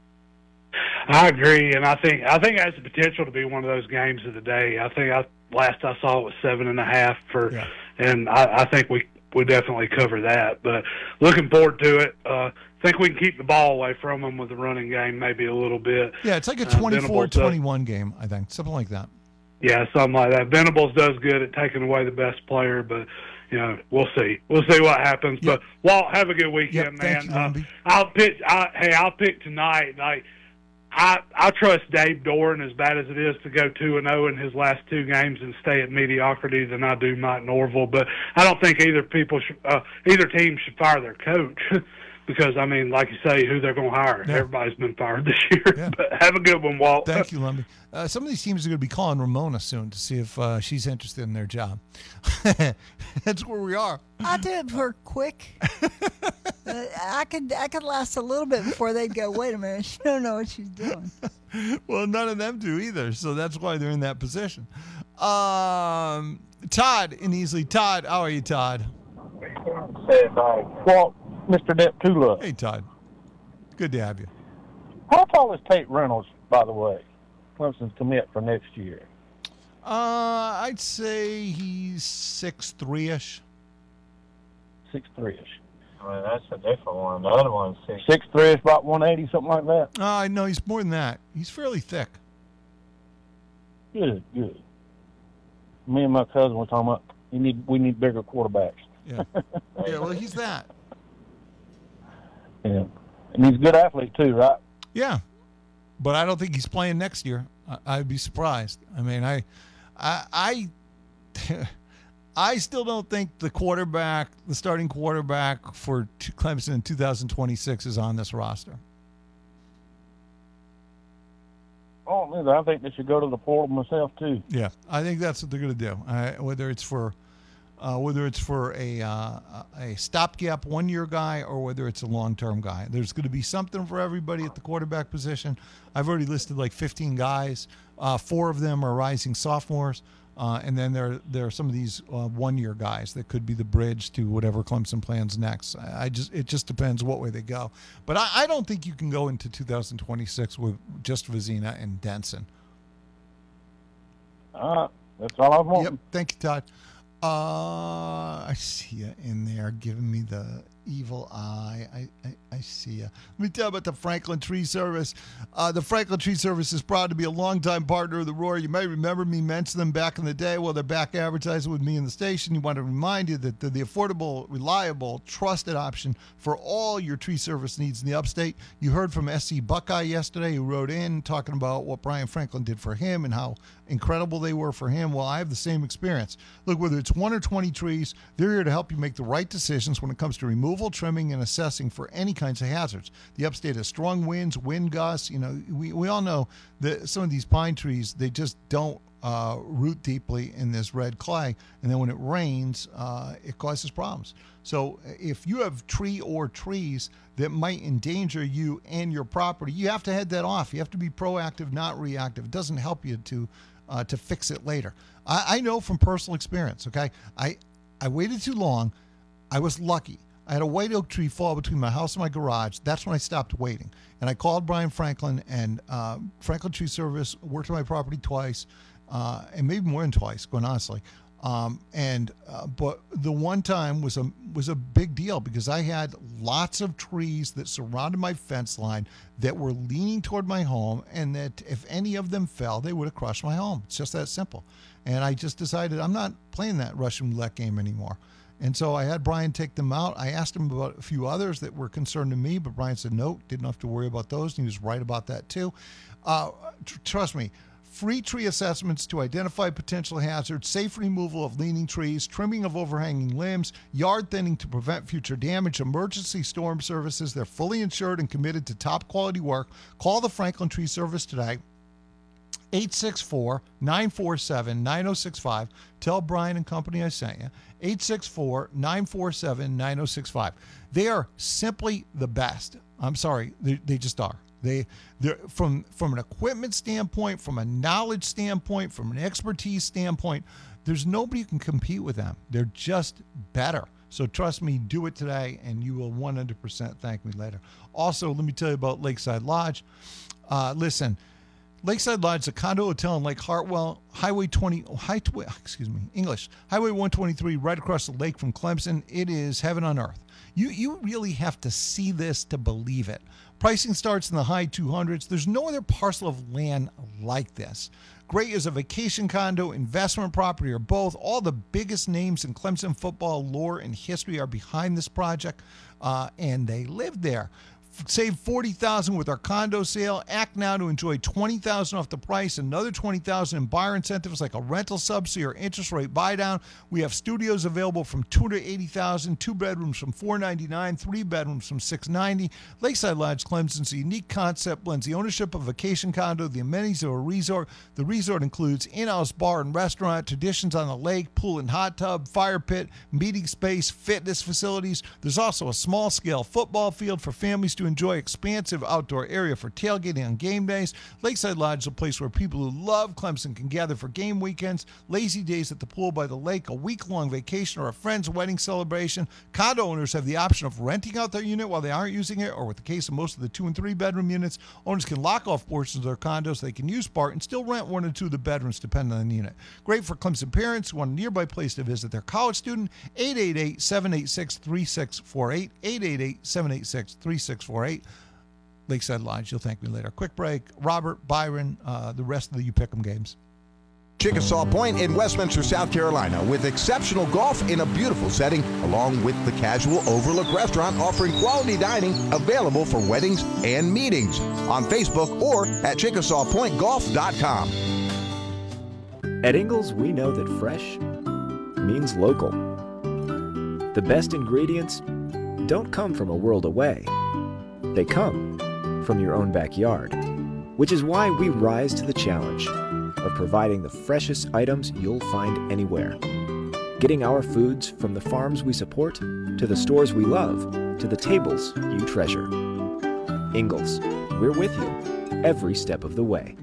I agree, and I think I think it has the potential to be one of those games of the day. I think I last I saw it was seven and a half for, Yeah. and I, I think we we definitely cover that. But looking forward to it. Uh, think we can keep the ball away from them with the running game, maybe a little bit. Yeah, it's like a Uh, twenty-four Venables does- twenty-one game, I think, something like that. Yeah, something like that. Venables does good at taking away the best player, but you know, we'll see. We'll see what happens. But Walt, have a good weekend, Yep, thank man. you, uh, I'll pick. I, hey, I'll pick tonight. Like, I I trust Dave Doran as bad as it is to go two and zero in his last two games and stay at mediocrity than I do Mike Norville. But I don't think either people should, uh, either team should fire their coach. Because, I mean, like you say, who they're going to hire. Yeah. Everybody's been fired this year. But have a good one, Walt. Thank you, Lumby. Uh, some of these teams are going to be calling Ramona soon to see if uh, she's interested in their job. That's where we are. I did her quick. uh, I could I could last a little bit before they'd go, wait a minute, she don't know what she's doing. Well, none of them do either, so that's why they're in that position. Um, Todd in Easley. Todd, how are you, Todd? Hey, uh, Walt, Mister Depp Tula. Hey, Todd. Good to have you. How tall is Tate Reynolds, by the way? Clemson's commit for next year. Uh, I'd say he's six three ish. Six three ish. I mean, that's a different one. The other one's six. Six three ish, about one eighty, something like that. Uh, I know he's more than that. He's fairly thick. Good, good. Me and my cousin were talking about we need we need bigger quarterbacks. Yeah. Yeah, well, he's that. Yeah, and he's a good athlete too, right? Yeah, but I don't think he's playing next year. I, I'd be surprised. I mean, I, I, I, I still don't think the quarterback, the starting quarterback for t- Clemson in two thousand twenty-six is on this roster. Oh, neither. I think they should go to the portal myself too. Yeah, I think that's what they're going to do. Uh, whether it's for, uh, whether it's for a uh, a stopgap one year guy or whether it's a long term guy, there's going to be something for everybody at the quarterback position. I've already listed like fifteen guys. Uh, four of them are rising sophomores, uh, and then there there are some of these uh, one year guys that could be the bridge to whatever Clemson plans next. I, I just it just depends what way they go. But I, I don't think you can go into two thousand twenty-six with just Vizina and Denson. All right, that's all I want. Yep. Thank you, Todd. Uh, I see you in there giving me the evil eye. I, I, I see you. Let me tell you about the Franklin Tree Service. Uh, the Franklin Tree Service is proud to be a longtime partner of the Roar. You may remember me mention them back in the day. Well, they're back advertising with me in the station. You want to remind you that they're the affordable, reliable, trusted option for all your tree service needs in the upstate. You heard from S C Buckeye yesterday, who wrote in talking about what Brian Franklin did for him and how incredible they were for him. Well, I have the same experience. Look, whether it's one or twenty trees, they're here to help you make the right decisions when it comes to removal, trimming, and assessing for any kinds of hazards. The upstate has strong winds, wind gusts. You know, we, we all know that some of these pine trees, they just don't uh, root deeply in this red clay. And then when it rains, uh, it causes problems. So if you have tree or trees that might endanger you and your property, you have to head that off. You have to be proactive, not reactive. It doesn't help you to uh, to fix it later. I, I know from personal experience, okay? I, I waited too long. I was lucky. I had a white oak tree fall between my house and my garage. That's when I stopped waiting. And I called Brian Franklin, and uh, Franklin Tree Service worked on my property twice, uh, and maybe more than twice, quite honestly. Um, and uh, but the one time was a was a big deal because I had lots of trees that surrounded my fence line that were leaning toward my home, and that if any of them fell, they would have crushed my home. It's just that simple. And I just decided I'm not playing that Russian roulette game anymore. And so I had Brian take them out. I asked him about a few others that were concerned to me, but Brian said, no, didn't have to worry about those. And he was right about that too. Uh, tr- trust me, free tree assessments to identify potential hazards, safe removal of leaning trees, trimming of overhanging limbs, yard thinning to prevent future damage, emergency storm services. They're fully insured and committed to top quality work. Call the Franklin Tree Service today. eight six four, nine four seven, nine zero six five. Tell Brian and company I sent you. eight six four, nine four seven, nine zero six five. They are simply the best. I'm sorry, they, they just are. They, they're from from an equipment standpoint, from a knowledge standpoint, from an expertise standpoint, there's nobody who can compete with them. They're just better. So trust me, do it today, and you will one hundred percent thank me later. Also, let me tell you about Lakeside Lodge. Uh, listen. Lakeside Lodge is a condo hotel in Lake Hartwell, Highway twenty, high, excuse me, English, Highway one twenty-three, right across the lake from Clemson. It is heaven on earth. You you really have to see this to believe it. Pricing starts in the high two hundreds. There's no other parcel of land like this. Great as a vacation condo, investment property, or both. All the biggest names in Clemson football lore and history are behind this project, uh, and they live there. Save forty thousand dollars with our condo sale. Act now to enjoy twenty thousand dollars off the price, another twenty thousand dollars in buyer incentives like a rental subsidy or interest rate buy down. We have studios available from two hundred eighty thousand dollars, two bedrooms from four hundred ninety-nine dollars, three bedrooms from six hundred ninety dollars. Lakeside Lodge Clemson's a unique concept, blends the ownership of a vacation condo, the amenities of a resort. The resort includes in-house bar and restaurant, traditions on the lake, pool and hot tub, fire pit, meeting space, fitness facilities. There's also a small-scale football field for families to enjoy, expansive outdoor area for tailgating on game days. Lakeside Lodge is a place where people who love Clemson can gather for game weekends, lazy days at the pool by the lake, a week-long vacation, or a friend's wedding celebration. Condo owners have the option of renting out their unit while they aren't using it, or with the case of most of the two and three bedroom units, owners can lock off portions of their condos they can use part and still rent one or two of the bedrooms depending on the unit. Great for Clemson parents who want a nearby place to visit their college student. eight eight eight, seven eight six, three six four eight, eight eight eight, seven eight six, three six four eight. Lakeside Lodge. You'll thank me later. Quick break. Robert, Byron, uh, the rest of the You Pick 'em games. Chickasaw Point in Westminster, South Carolina, with exceptional golf in a beautiful setting, along with the casual Overlook restaurant offering quality dining available for weddings and meetings. On Facebook or at chickasaw point golf dot com. At Ingles, we know that fresh means local. The best ingredients don't come from a world away. They come from your own backyard, which is why we rise to the challenge of providing the freshest items you'll find anywhere. Getting our foods from the farms we support, to the stores we love, to the tables you treasure. Ingles, we're with you every step of the way.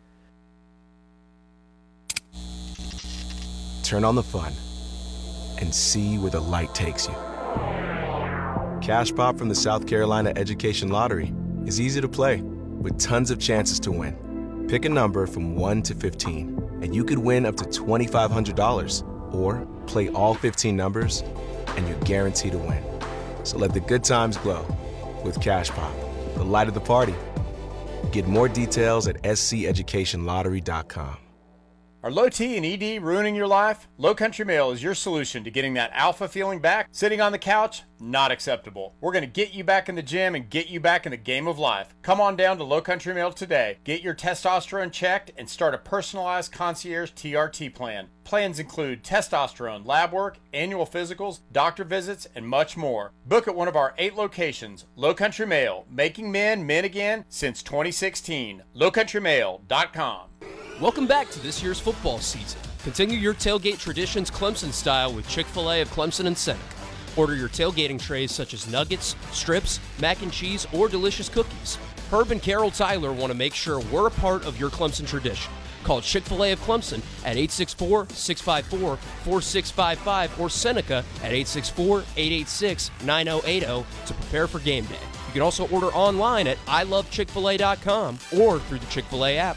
Turn on the fun and see where the light takes you. Cash Pop from the South Carolina Education Lottery is easy to play with tons of chances to win. Pick a number from one to fifteen, and you could win up to twenty-five hundred dollars. Or play all fifteen numbers, and you're guaranteed to win. So let the good times glow with Cash Pop, the light of the party. Get more details at s c education lottery dot com. Are low T and E D ruining your life? Low Country Mail is your solution to getting that alpha feeling back. Sitting on the couch? Not acceptable. We're going to get you back in the gym and get you back in the game of life. Come on down to Low Country Mail today. Get your testosterone checked and start a personalized concierge T R T plan. Plans include testosterone, lab work, annual physicals, doctor visits, and much more. Book at one of our eight locations. Low Country Mail, making men men again since twenty sixteen. low country mail dot com. Welcome back to this year's football season. Continue your tailgate traditions Clemson style with Chick-fil-A of Clemson and Seneca. Order your tailgating trays such as nuggets, strips, mac and cheese, or delicious cookies. Herb and Carol Tyler want to make sure we're a part of your Clemson tradition. Call Chick-fil-A of Clemson at eight six four, six five four, four six five five or Seneca at eight six four, eight eight six, nine zero eight zero to prepare for game day. You can also order online at i love chick fil a dot com or through the Chick-fil-A app.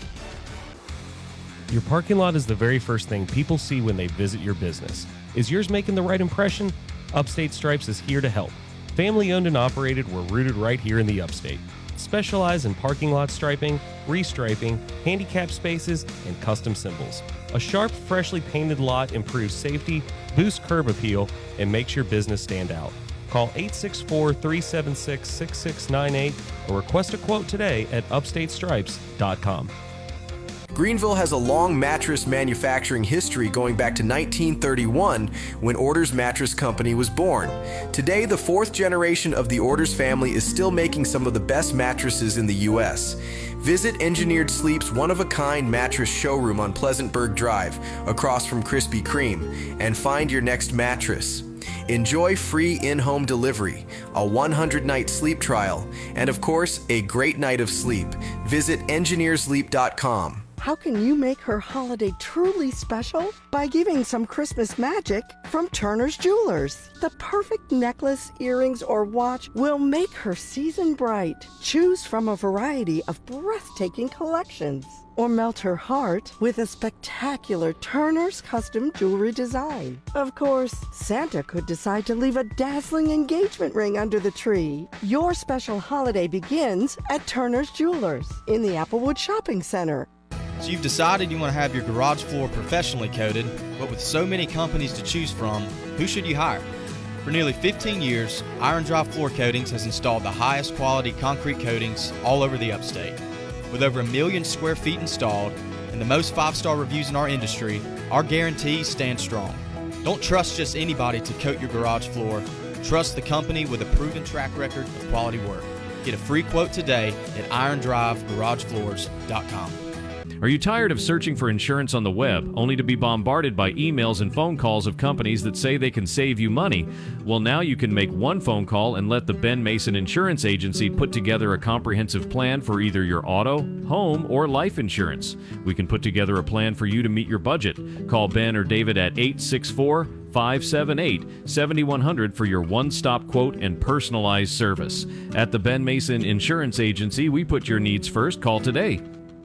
Your parking lot is the very first thing people see when they visit your business. Is yours making the right impression? Upstate Stripes is here to help. Family owned and operated, we're rooted right here in the Upstate. Specialize in parking lot striping, restriping, handicap spaces, and custom symbols. A sharp, freshly painted lot improves safety, boosts curb appeal, and makes your business stand out. Call eight six four, three seven six, six six nine eight or request a quote today at upstate stripes dot com. Greenville has a long mattress manufacturing history going back to nineteen thirty-one when Orders Mattress Company was born. Today, the fourth generation of the Orders family is still making some of the best mattresses in the U S. Visit Engineered Sleep's one-of-a-kind mattress showroom on Pleasantburg Drive, across from Krispy Kreme, and find your next mattress. Enjoy free in-home delivery, a one hundred night sleep trial, and of course, a great night of sleep. Visit engineer sleep dot com. How can you make her holiday truly special? By giving some Christmas magic from Turner's Jewelers. The perfect necklace, earrings, or watch will make her season bright. Choose from a variety of breathtaking collections. Or melt her heart with a spectacular Turner's custom jewelry design. Of course, Santa could decide to leave a dazzling engagement ring under the tree. Your special holiday begins at Turner's Jewelers in the Applewood Shopping Center. So you've decided you want to have your garage floor professionally coated, but with so many companies to choose from, who should you hire? For nearly fifteen years, Iron Drive Floor Coatings has installed the highest quality concrete coatings all over the upstate. With over a million square feet installed and the most five-star reviews in our industry, our guarantees stand strong. Don't trust just anybody to coat your garage floor. Trust the company with a proven track record of quality work. Get a free quote today at iron drive garage floors dot com. Are you tired of searching for insurance on the web, only to be bombarded by emails and phone calls of companies that say they can save you money? Well, now you can make one phone call and let the Ben Mason Insurance Agency put together a comprehensive plan for either your auto, home, or life insurance. We can put together a plan for you to meet your budget. Call Ben or David at eight six four, five seven eight, seven one zero zero for your one-stop quote and personalized service. At the Ben Mason Insurance Agency, we put your needs first. Call today.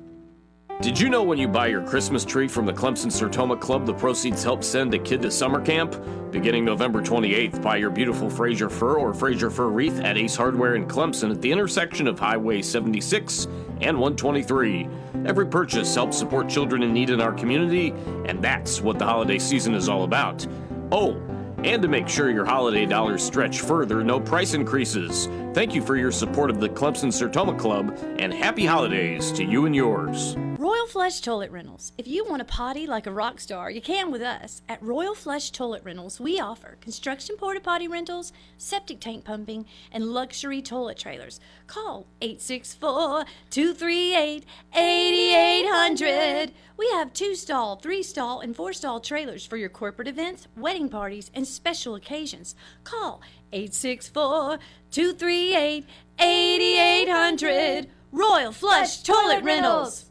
Did you know when you buy your Christmas tree from the Clemson Sertoma Club, the proceeds help send a kid to summer camp? Beginning November twenty-eighth, buy your beautiful Fraser fir or Fraser fir wreath at Ace Hardware in Clemson at the intersection of Highway seventy-six and one twenty-three. Every purchase helps support children in need in our community, and that's what the holiday season is all about. Oh, and to make sure your holiday dollars stretch further, no price increases. Thank you for your support of the Clemson Sertoma Club, and happy holidays to you and yours. Royal Flush Toilet Rentals. If you want to potty like a rock star, you can with us. At Royal Flush Toilet Rentals, we offer construction porta potty rentals, septic tank pumping, and luxury toilet trailers. Call eight six four, two three eight, eight eight zero zero. We have two-stall, three-stall, and four-stall trailers for your corporate events, wedding parties, and special occasions. Call eight six four, two three eight, eight eight zero zero. Royal Flush Toilet Rentals.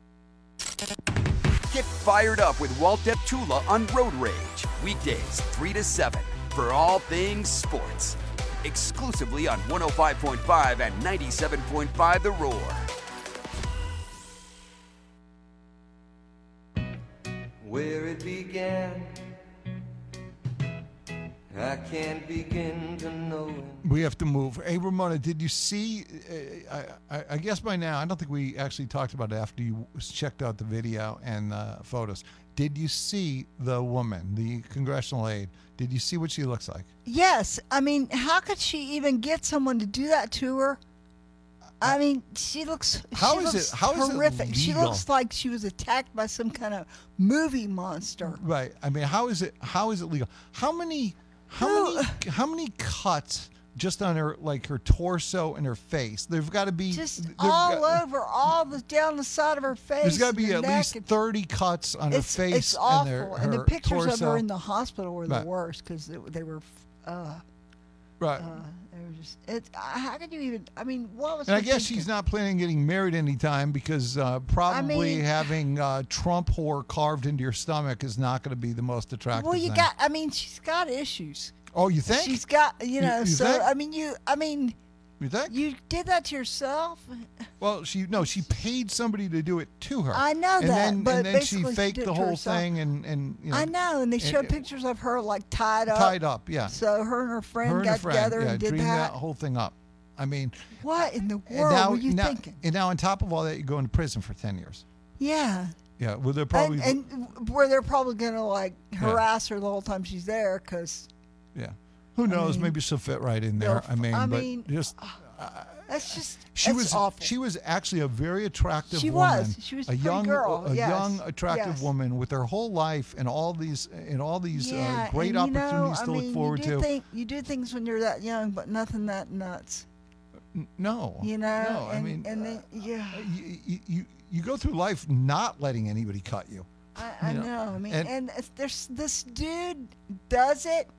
Get fired up with Walt Deptula on Road Rage. Weekdays, three to seven, for all things sports. Exclusively on one oh five point five and ninety-seven point five The Roar. Where it began I can't begin to know it. We have to move. Hey, Ramona, did you see? Uh, I, I, I guess by now, I don't think we actually talked about it after you checked out the video and uh, photos. Did you see the woman, the congressional aide? Did you see what she looks like? Yes. I mean, how could she even get someone to do that to her? I mean, she looks. How she is looks it- how is it horrific. She legal? looks like she was attacked by some kind of movie monster. Right. I mean, how is it? How is it legal? How many? How many? How many cuts just on her, like her torso and her face? There've got to be Just there've all got- over, all the down the side of her face. There's got to and be her at neck least and- thirty cuts on her it's, face It's awful. and, their, and the her pictures of torso. her in the hospital were the Right. worst because they, they were. Uh, Right. Uh, they were just. It. How could you even? I mean, what was? And I her guess thinking? she's not planning on getting married anytime because uh, probably mean- having uh, Trump whore carved into your stomach is not going to be the most attractive Well, you thing. got. I mean, she's got issues. Oh, you think? She's got. You You- know. you so think? I mean, you. I mean. You think? You did that to yourself. Well, she no, she paid somebody to do it to her. I know and that, Then, but and then she basically she faked did the it to whole herself. thing, and and you know, I know, and they and- showed pictures of her like tied up. Tied up, yeah. So her and her friend her and got her friend, together yeah, and did dreamed that. that whole thing up. I mean, What in the and world now, were you now, thinking? And now, on top of all that, you go into prison for ten years. Yeah. Yeah, well, they're probably and, and where they're probably gonna like Yeah. harass her the whole time she's there, because yeah. Who knows? mean, Maybe she'll fit right in there. they'll- I mean, I but mean, just. that's just. She it's was awful. she was actually a very attractive She woman. was. She was a a pretty young girl, a yes, young attractive yes. woman with her whole life and all these and all these yeah, uh, great and, you know, opportunities I to mean, look forward you do to. Think, you do things when you're that young, but nothing that nuts. no. You know. No, I and, mean, and then, yeah. you, you you you go through life not letting anybody cut you. I, I you know. know, I mean, and- and, if there's this dude does it.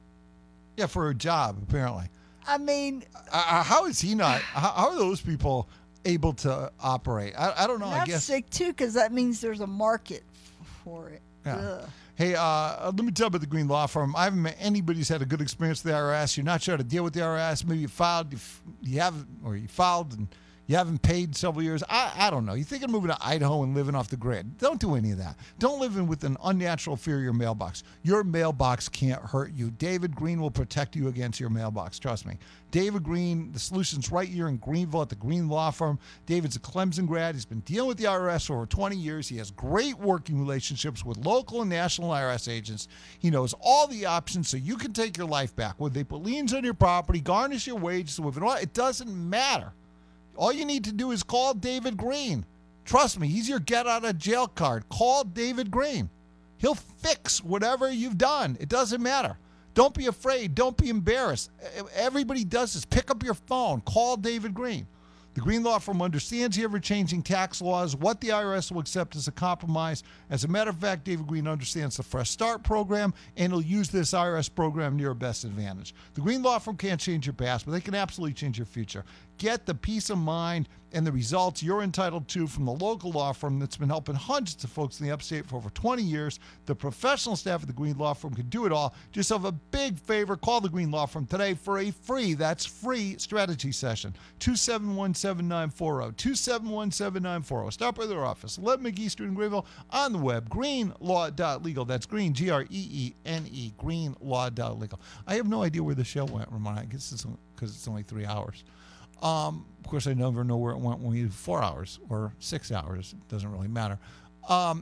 Yeah, for a job apparently. I mean, Uh, how is he not? How, how are those people able to operate? I, I don't know. I that's guess. sick too, because that means there's a market f- for it. Yeah. Ugh. Hey, uh, let me tell you about the Green Law Firm. I haven't met anybody who's had a good experience with the I R S. You're not sure how to deal with the I R S. Maybe you filed, you, f- you haven't, or you filed and you haven't paid several years. I, I don't know. You're thinking of moving to Idaho and living off the grid. Don't do any of that. Don't live in with an unnatural fear of your mailbox. Your mailbox can't hurt you. David Green will protect you against your mailbox. Trust me. David Green, the solution's right here in Greenville at the Green Law Firm. David's a Clemson grad. He's been dealing with the I R S for over twenty years. He has great working relationships with local and national I R S agents. He knows all the options so you can take your life back. Whether they put liens on your property, garnish your wages, with it all, it doesn't matter. All you need to do is call David Green. Trust me, he's your get out of jail card. Call David Green. He'll fix whatever you've done. It doesn't matter. Don't be afraid. Don't be embarrassed. Everybody does this. Pick up your phone. Call David Green. The Green Law Firm understands the ever-changing tax laws, what the I R S will accept as a compromise. As a matter of fact, David Green understands the Fresh Start program, and he'll use this I R S program to your best advantage. The Green Law Firm can't change your past, but they can absolutely change your future. Get the peace of mind and the results you're entitled to from the local law firm that's been helping hundreds of folks in the upstate for over twenty years. The professional staff at the Green Law Firm can do it all. Do yourself a big favor. Call the Green Law Firm today for a free, that's free, strategy session. two seven one, seven nine four zero. two seven one, seven nine four zero. Stop by their office. eleven McGee Street in Greenville. On the web, green law dot legal. That's green, G R E E N E, green law dot legal. I have no idea where the show went, Ramona. I guess it's because it's only three hours. Um, of course, I never know where it went when we do four hours or six hours. It doesn't really matter. Um,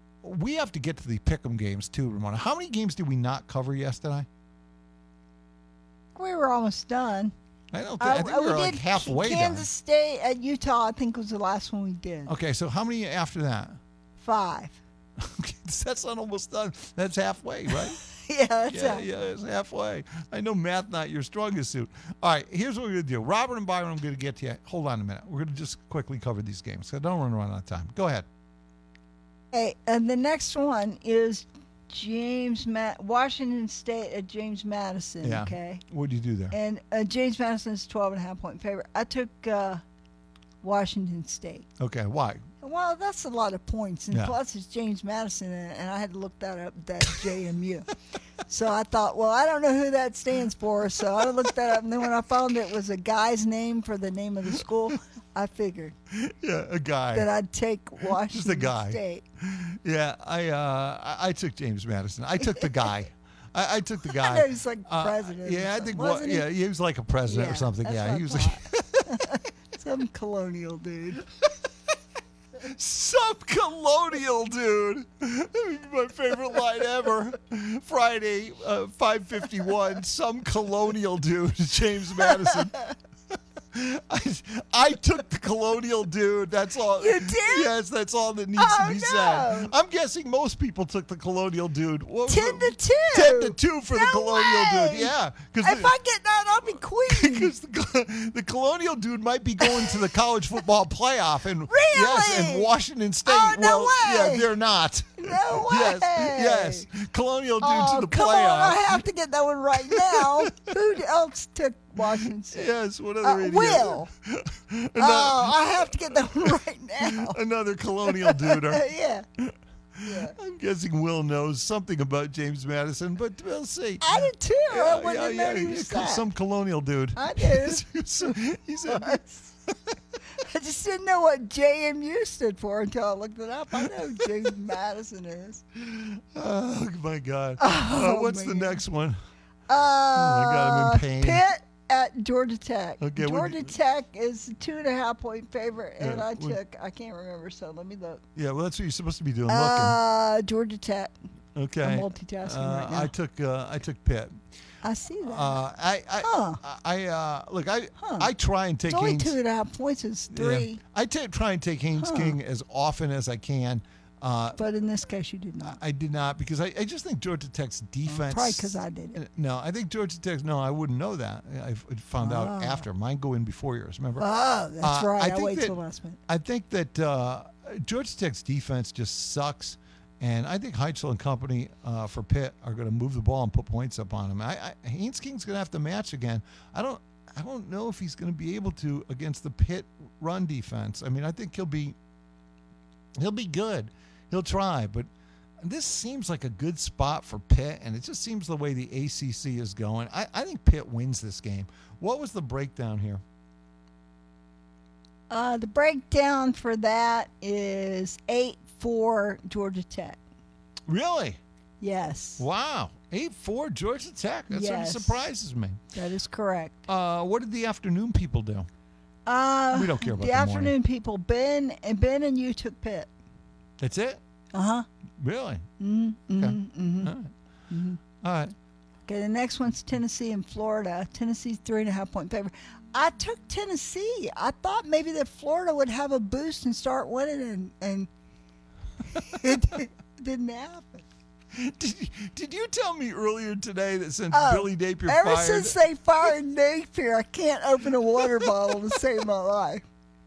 we have to get to the Pick'em games too, Ramona. How many games did we not cover yesterday? We were almost done. I don't think, I think we were like did halfway Kansas State at Utah, I think, was the last one we did. done. Okay, so how many after that? Five. Okay, that's not almost done. That's halfway, right? Yeah, that's yeah, it. yeah, it's halfway. I know math not your strongest suit. All right, here's what we're going to do. Robert and Byron, I'm going to get to you. Hold on a minute. We're going to just quickly cover these games. So don't run around out of time. Go ahead. Hey, and the next one is James Ma- Washington State at James Madison. Yeah. Okay. What do you do there? And uh, James Madison's twelve and a half point favorite. I took uh, Washington State. Okay, why? Well, that's a lot of points, and Yeah. plus it's James Madison, and, and I had to look that up. That's J M U. So I thought, well, I don't know who that stands for, so I looked that up, and then when I found it was a guy's name for the name of the school, I figured Yeah, a guy. that I'd take Washington Just a guy. State. Yeah, I uh, I I took James Madison. I took the guy. I, I took the guy. I know he's like Uh, president. or yeah, I something, think. What, wasn't he? yeah, he was like a president Yeah, or something. that's Yeah, what he I was. Like, thought. Some colonial dude. Some colonial dude. My favorite line ever. Friday, uh, five fifty-one. Some colonial dude, James Madison. I, I took the colonial dude. That's all. You did? Yes, that's all that needs Oh, to be no. said. I'm guessing most people took the colonial dude. What was Ten it? to two. Ten to two for the No colonial way. dude. Yeah, If I get that, I'll be queen. because the, the colonial dude might be going to the college football playoff, and Really? yes, and Washington State. Oh, no well, way. yeah, they're not. No way. Yes, yes, colonial dude Oh, to the come playoff. on, I have to get that one right now. Who else took Washington State? Yes, what other Uh, idiot? Will. Ano- Oh, I have to get that one right now. Another colonial duder. yeah. I'm guessing Will knows something about James Madison, but we'll see. I did too. Yeah, I wouldn't yeah, have yeah, known he yeah, was co- that. some colonial dude. I did. he said, I just didn't know what J M U stood for until I looked it up. I know who James Madison is. "Oh my God! Oh, uh, what's the man. next one?" Uh, Oh, my God, I'm in pain. Pitt at Georgia Tech. Okay, what- Georgia Tech is a two and a half point favorite, and Yeah, I what- took, I can't remember, so let me look. Yeah, well, that's what you're supposed to be doing. Uh, Georgia Tech. looking. Okay. I'm multitasking uh, right now. I took uh, I took Pitt. I see that. Uh, I I Huh. I uh, look. I Huh. I try and take it's only Haynes. two and a half points. It's Yeah. three. I ta- try and take Haynes Huh. King as often as I can. Uh, But in this case, you did not. I did not because I, I just think Georgia Tech's defense. Probably because I did it. No, I think Georgia Tech. No, I wouldn't know that. I f- found out Ah. after. Mine go in before yours. Remember? Oh, that's Uh, right. I, think wait that- till last minute. I think that uh, Georgia Tech's defense just sucks, and I think Heitzel and company uh, for Pitt are going to move the ball and put points up on him. I, I, Haynes King's going to have to match again. I don't. I don't know if he's going to be able to against the Pitt run defense. I mean, I think he'll be. He'll be good. He'll try, but this seems like a good spot for Pitt, and it just seems the way the A C C is going. I, I think Pitt wins this game. What was the breakdown here? Uh, the breakdown for that is eight four Georgia Tech. Really? Yes. Wow. eight four Georgia Tech. That sort of Yes. surprises me. That is correct. Uh, what did the afternoon people do? Uh, We don't care about the the afternoon morning. people. Ben and Ben and you took Pitt. That's it? Uh huh. Really? Mm-hmm. Okay. Mm-hmm. All right. Mm-hmm. All right. Okay, the next one's Tennessee and Florida. Tennessee's three and a half point favorite. I took Tennessee. I thought maybe that Florida would have a boost and start winning, and, and it didn't happen. Did you, did you tell me earlier today that since Oh, Billy Napier ever fired, since they fired Napier, I can't open a water bottle to save my life.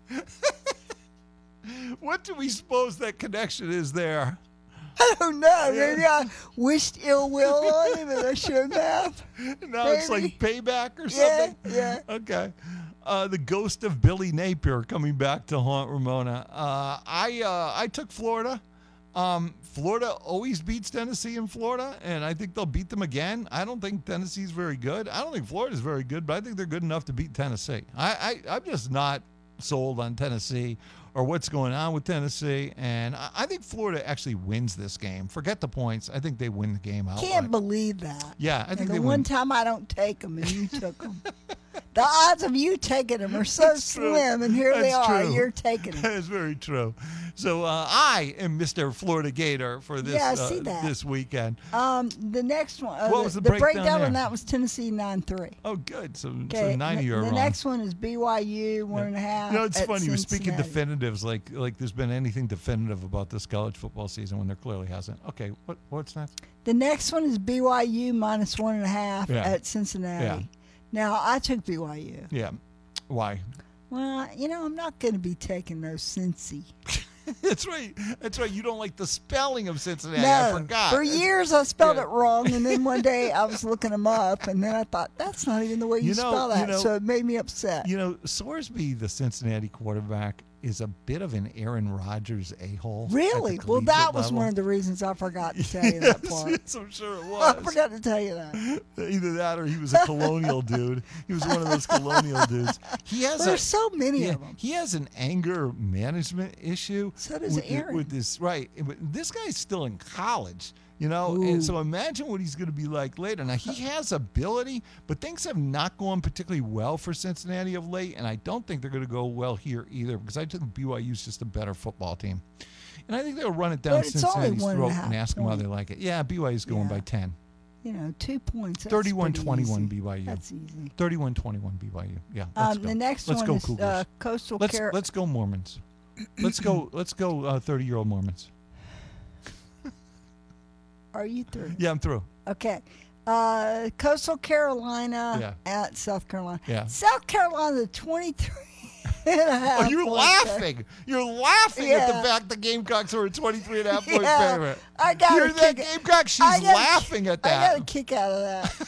what do we suppose that connection is there? I don't know. Maybe I wished ill will on him and I shouldn't have. Now it's like Maybe. payback or Yeah, something? yeah. Okay. Uh, the ghost of Billy Napier coming back to haunt Ramona. Uh, I uh, I took Florida. Um, Florida always beats Tennessee in Florida, and I think they'll beat them again. I don't think Tennessee's very good. I don't think Florida's very good, but I think they're good enough to beat Tennessee. I, I, I'm just not sold on Tennessee or what's going on with Tennessee, and I, I think Florida actually wins this game. Forget the points. I think they win the game outright. Can't believe that. Yeah, I think and they the win. one time I don't take them and you took them. The odds of you taking them are so That's true. slim, and here they That's are. true. You're taking them. That is very true. So uh, I am Mister Florida Gator for this Yeah, I uh, see that. this weekend. Um, the next one. Uh, What the, was the the breakdown breakdown there? on that was Tennessee nine three. Oh, good. So, Okay, so nine of you are the wrong. next one is B Y U one and a half. You know, it's at funny. You're speaking Cincinnati. definitives like like there's been anything definitive about this college football season when there clearly hasn't. Okay, what what's next? The next one is B Y U minus one and a half Yeah. at Cincinnati. Yeah. Now I took B Y U. Yeah. Why? Well, you know, I'm not going to be taking no Cincy. That's right. That's right. You don't like the spelling of Cincinnati. No, I forgot. for years I spelled Yeah. it wrong, and then one day I was looking them up, and then I thought that's not even the way you, You know- spell you that, know- so it made me upset. You know, Sorsby, the Cincinnati quarterback, is a bit of an Aaron Rodgers a-hole. Really? at the Well, that collegiate was level. one of the reasons I forgot to tell you that Yes, part. yes, I'm sure it I was. forgot to tell you that. Either that or he was a colonial dude. He was one of those colonial dudes. He has There's a, so many yeah, of them. He has an anger management issue. So does with, the- Aaron. with this right. But this guy's still in college. You know, and so imagine what he's going to be like later. Now, he has ability, but things have not gone particularly well for Cincinnati of late, and I don't think they're going to go well here either because I think B Y U is just a better football team. And I think they'll run it down But it's only Cincinnati's one and throat a and, half ask them how point. they like it. Yeah, B Y U's going Yeah. by ten. You know, two points. That's thirty-one pretty twenty-one easy. B Y U. That's easy. thirty-one twenty-one B Y U. Yeah, let's Um, go. the next let's one go is Cougars. uh, Coastal let's, Carolina. let's go Mormons. Let's go. Let's go. uh, thirty-year-old Mormons. Are you through? Yeah, I'm through. Okay. Uh, Coastal Carolina Yeah. at South Carolina. Yeah. South Carolina, twenty-three and a half. Oh, you're point laughing. You're laughing at Yeah. the fact the Gamecocks are a twenty-three and a half point Yeah. favorite. I got You're a that kick- Gamecock. She's I got a laughing ki- at that. I got a kick out of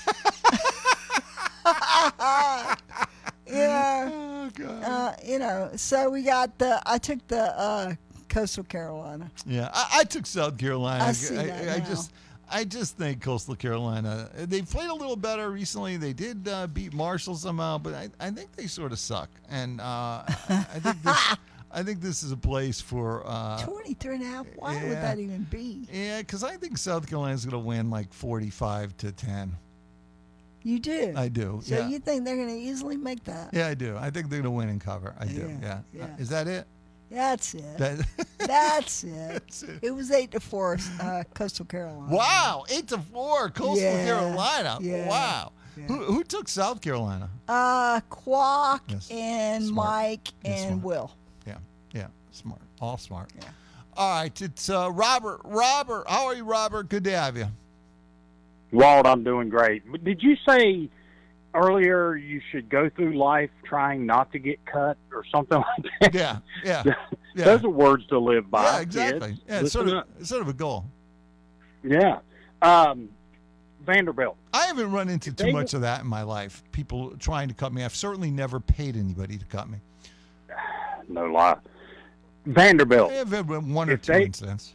that. yeah. Oh, God. Uh, you know, so we got the, I took the uh, Coastal Carolina. Yeah, I, I took South Carolina. I see I, that I now. just, I just think Coastal Carolina. They played a little better recently. They did uh, beat Marshall somehow, but I, I think they sort of suck. And uh, I, I think this, I think this is a place for. Uh, twenty-three and a half. Why yeah. would that even be? yeah, because I think South Carolina's going to win like forty-five to ten. You do? I do. So yeah. you think they're going to easily make that? Yeah, I do. I think they're going to win and cover. I do. Yeah, Yeah. Uh, yeah. is that it? That's it. That- That's it. That's it. It was eight to four, uh, Coastal Carolina. Wow, eight to four, Coastal Yeah, Carolina. yeah, Wow. yeah. Who, who took South Carolina? Uh, Quack Yes. and Smart. Mike Yes, and smart. Will. Yeah, yeah, smart, all smart. Yeah. All right, it's uh, Robert. Robert, how are you, Robert? Good to have you. Walt, I'm doing great. Did you say earlier you should go through life trying not to get cut or something like that? Yeah, yeah, yeah. Those are words to live by. Yeah, exactly. kids. Yeah, it's sort Listen of, it's sort of a goal. up. Yeah. Um, Vanderbilt. I haven't run into too They- much of that in my life. People trying to cut me. I've certainly never paid anybody to cut me. No lie. Vanderbilt. I've had one or If two they- incidents.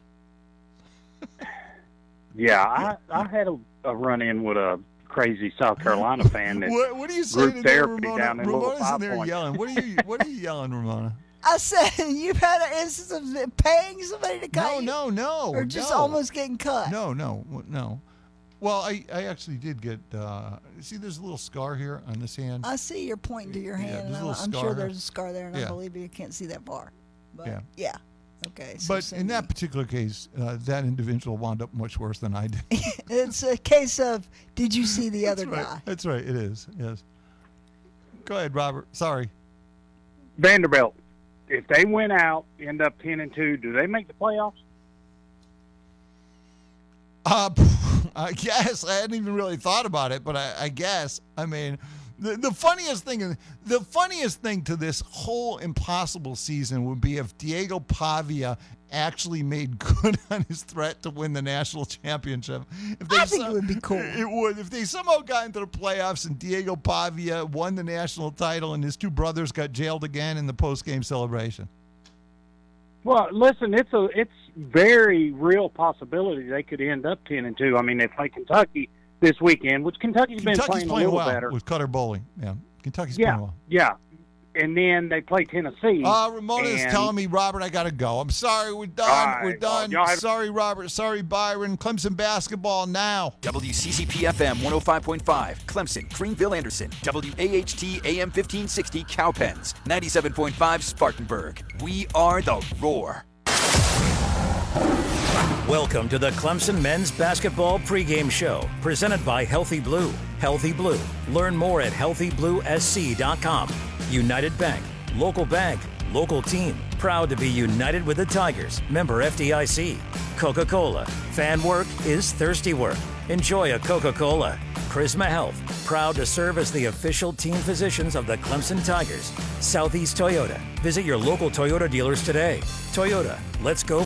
Yeah, I, I had a, a run-in with a crazy South Carolina fan that What, what are you saying group to there, therapy Ramona? down in Little Ramona's in Five there Points. yelling. What are you? What are you yelling, Ramona? I said you've had an instance of paying somebody to cut No, you? no, no. Or just no. almost getting cut? No, no, no. Well, I, I actually did get. Uh, see, there's a little scar here on this hand. I see you're pointing to your Yeah, hand, there's and a I'm, little I'm scar sure here. there's a scar there, and I Yeah. believe you can't see that far. But Yeah. yeah. Okay. So But in that particular case, uh, that individual wound up much worse than I did. it's a case of did you see the other That's right. guy? That's right. It is. Yes. Go ahead, Robert. Sorry. Vanderbilt. If they win out, end up ten and two, do they make the playoffs? Uh, I guess I hadn't even really thought about it, but I, I guess. I mean, the, the funniest thing, the funniest thing to this whole impossible season would be if Diego Pavia actually made good on his threat to win the national championship. If they I think it would be cool. It would. If they somehow got into the playoffs and Diego Pavia won the national title and his two brothers got jailed again in the post-game celebration. Well, listen, it's a it's very real possibility they could end up ten and two. I mean, they play Kentucky this weekend, which Kentucky's been Kentucky's playing, playing a little well better. with Cutter Bowling. Yeah, Kentucky's yeah, playing well. yeah. And then they play Tennessee. Uh, Ramona is and- telling me, Robert, I got to go. I'm sorry, we're done. All right, we're done. well, y'all have- Sorry, Robert. Sorry, Byron. Clemson basketball now. W C C P F M one oh five point five, Clemson, Greenville, Anderson. W A H T A M fifteen sixty, Cowpens. ninety-seven point five, Spartanburg. We are the Roar. Welcome to the Clemson Men's Basketball Pregame Show, presented by Healthy Blue. Healthy Blue. Learn more at healthy blue s c dot com. United Bank. Local bank. Local team. Proud to be united with the Tigers. Member F D I C. Coca-Cola. Fan work is thirsty work. Enjoy a Coca-Cola. Prisma Health. Proud to serve as the official team physicians of the Clemson Tigers. Southeast Toyota. Visit your local Toyota dealers today. Toyota. Let's go.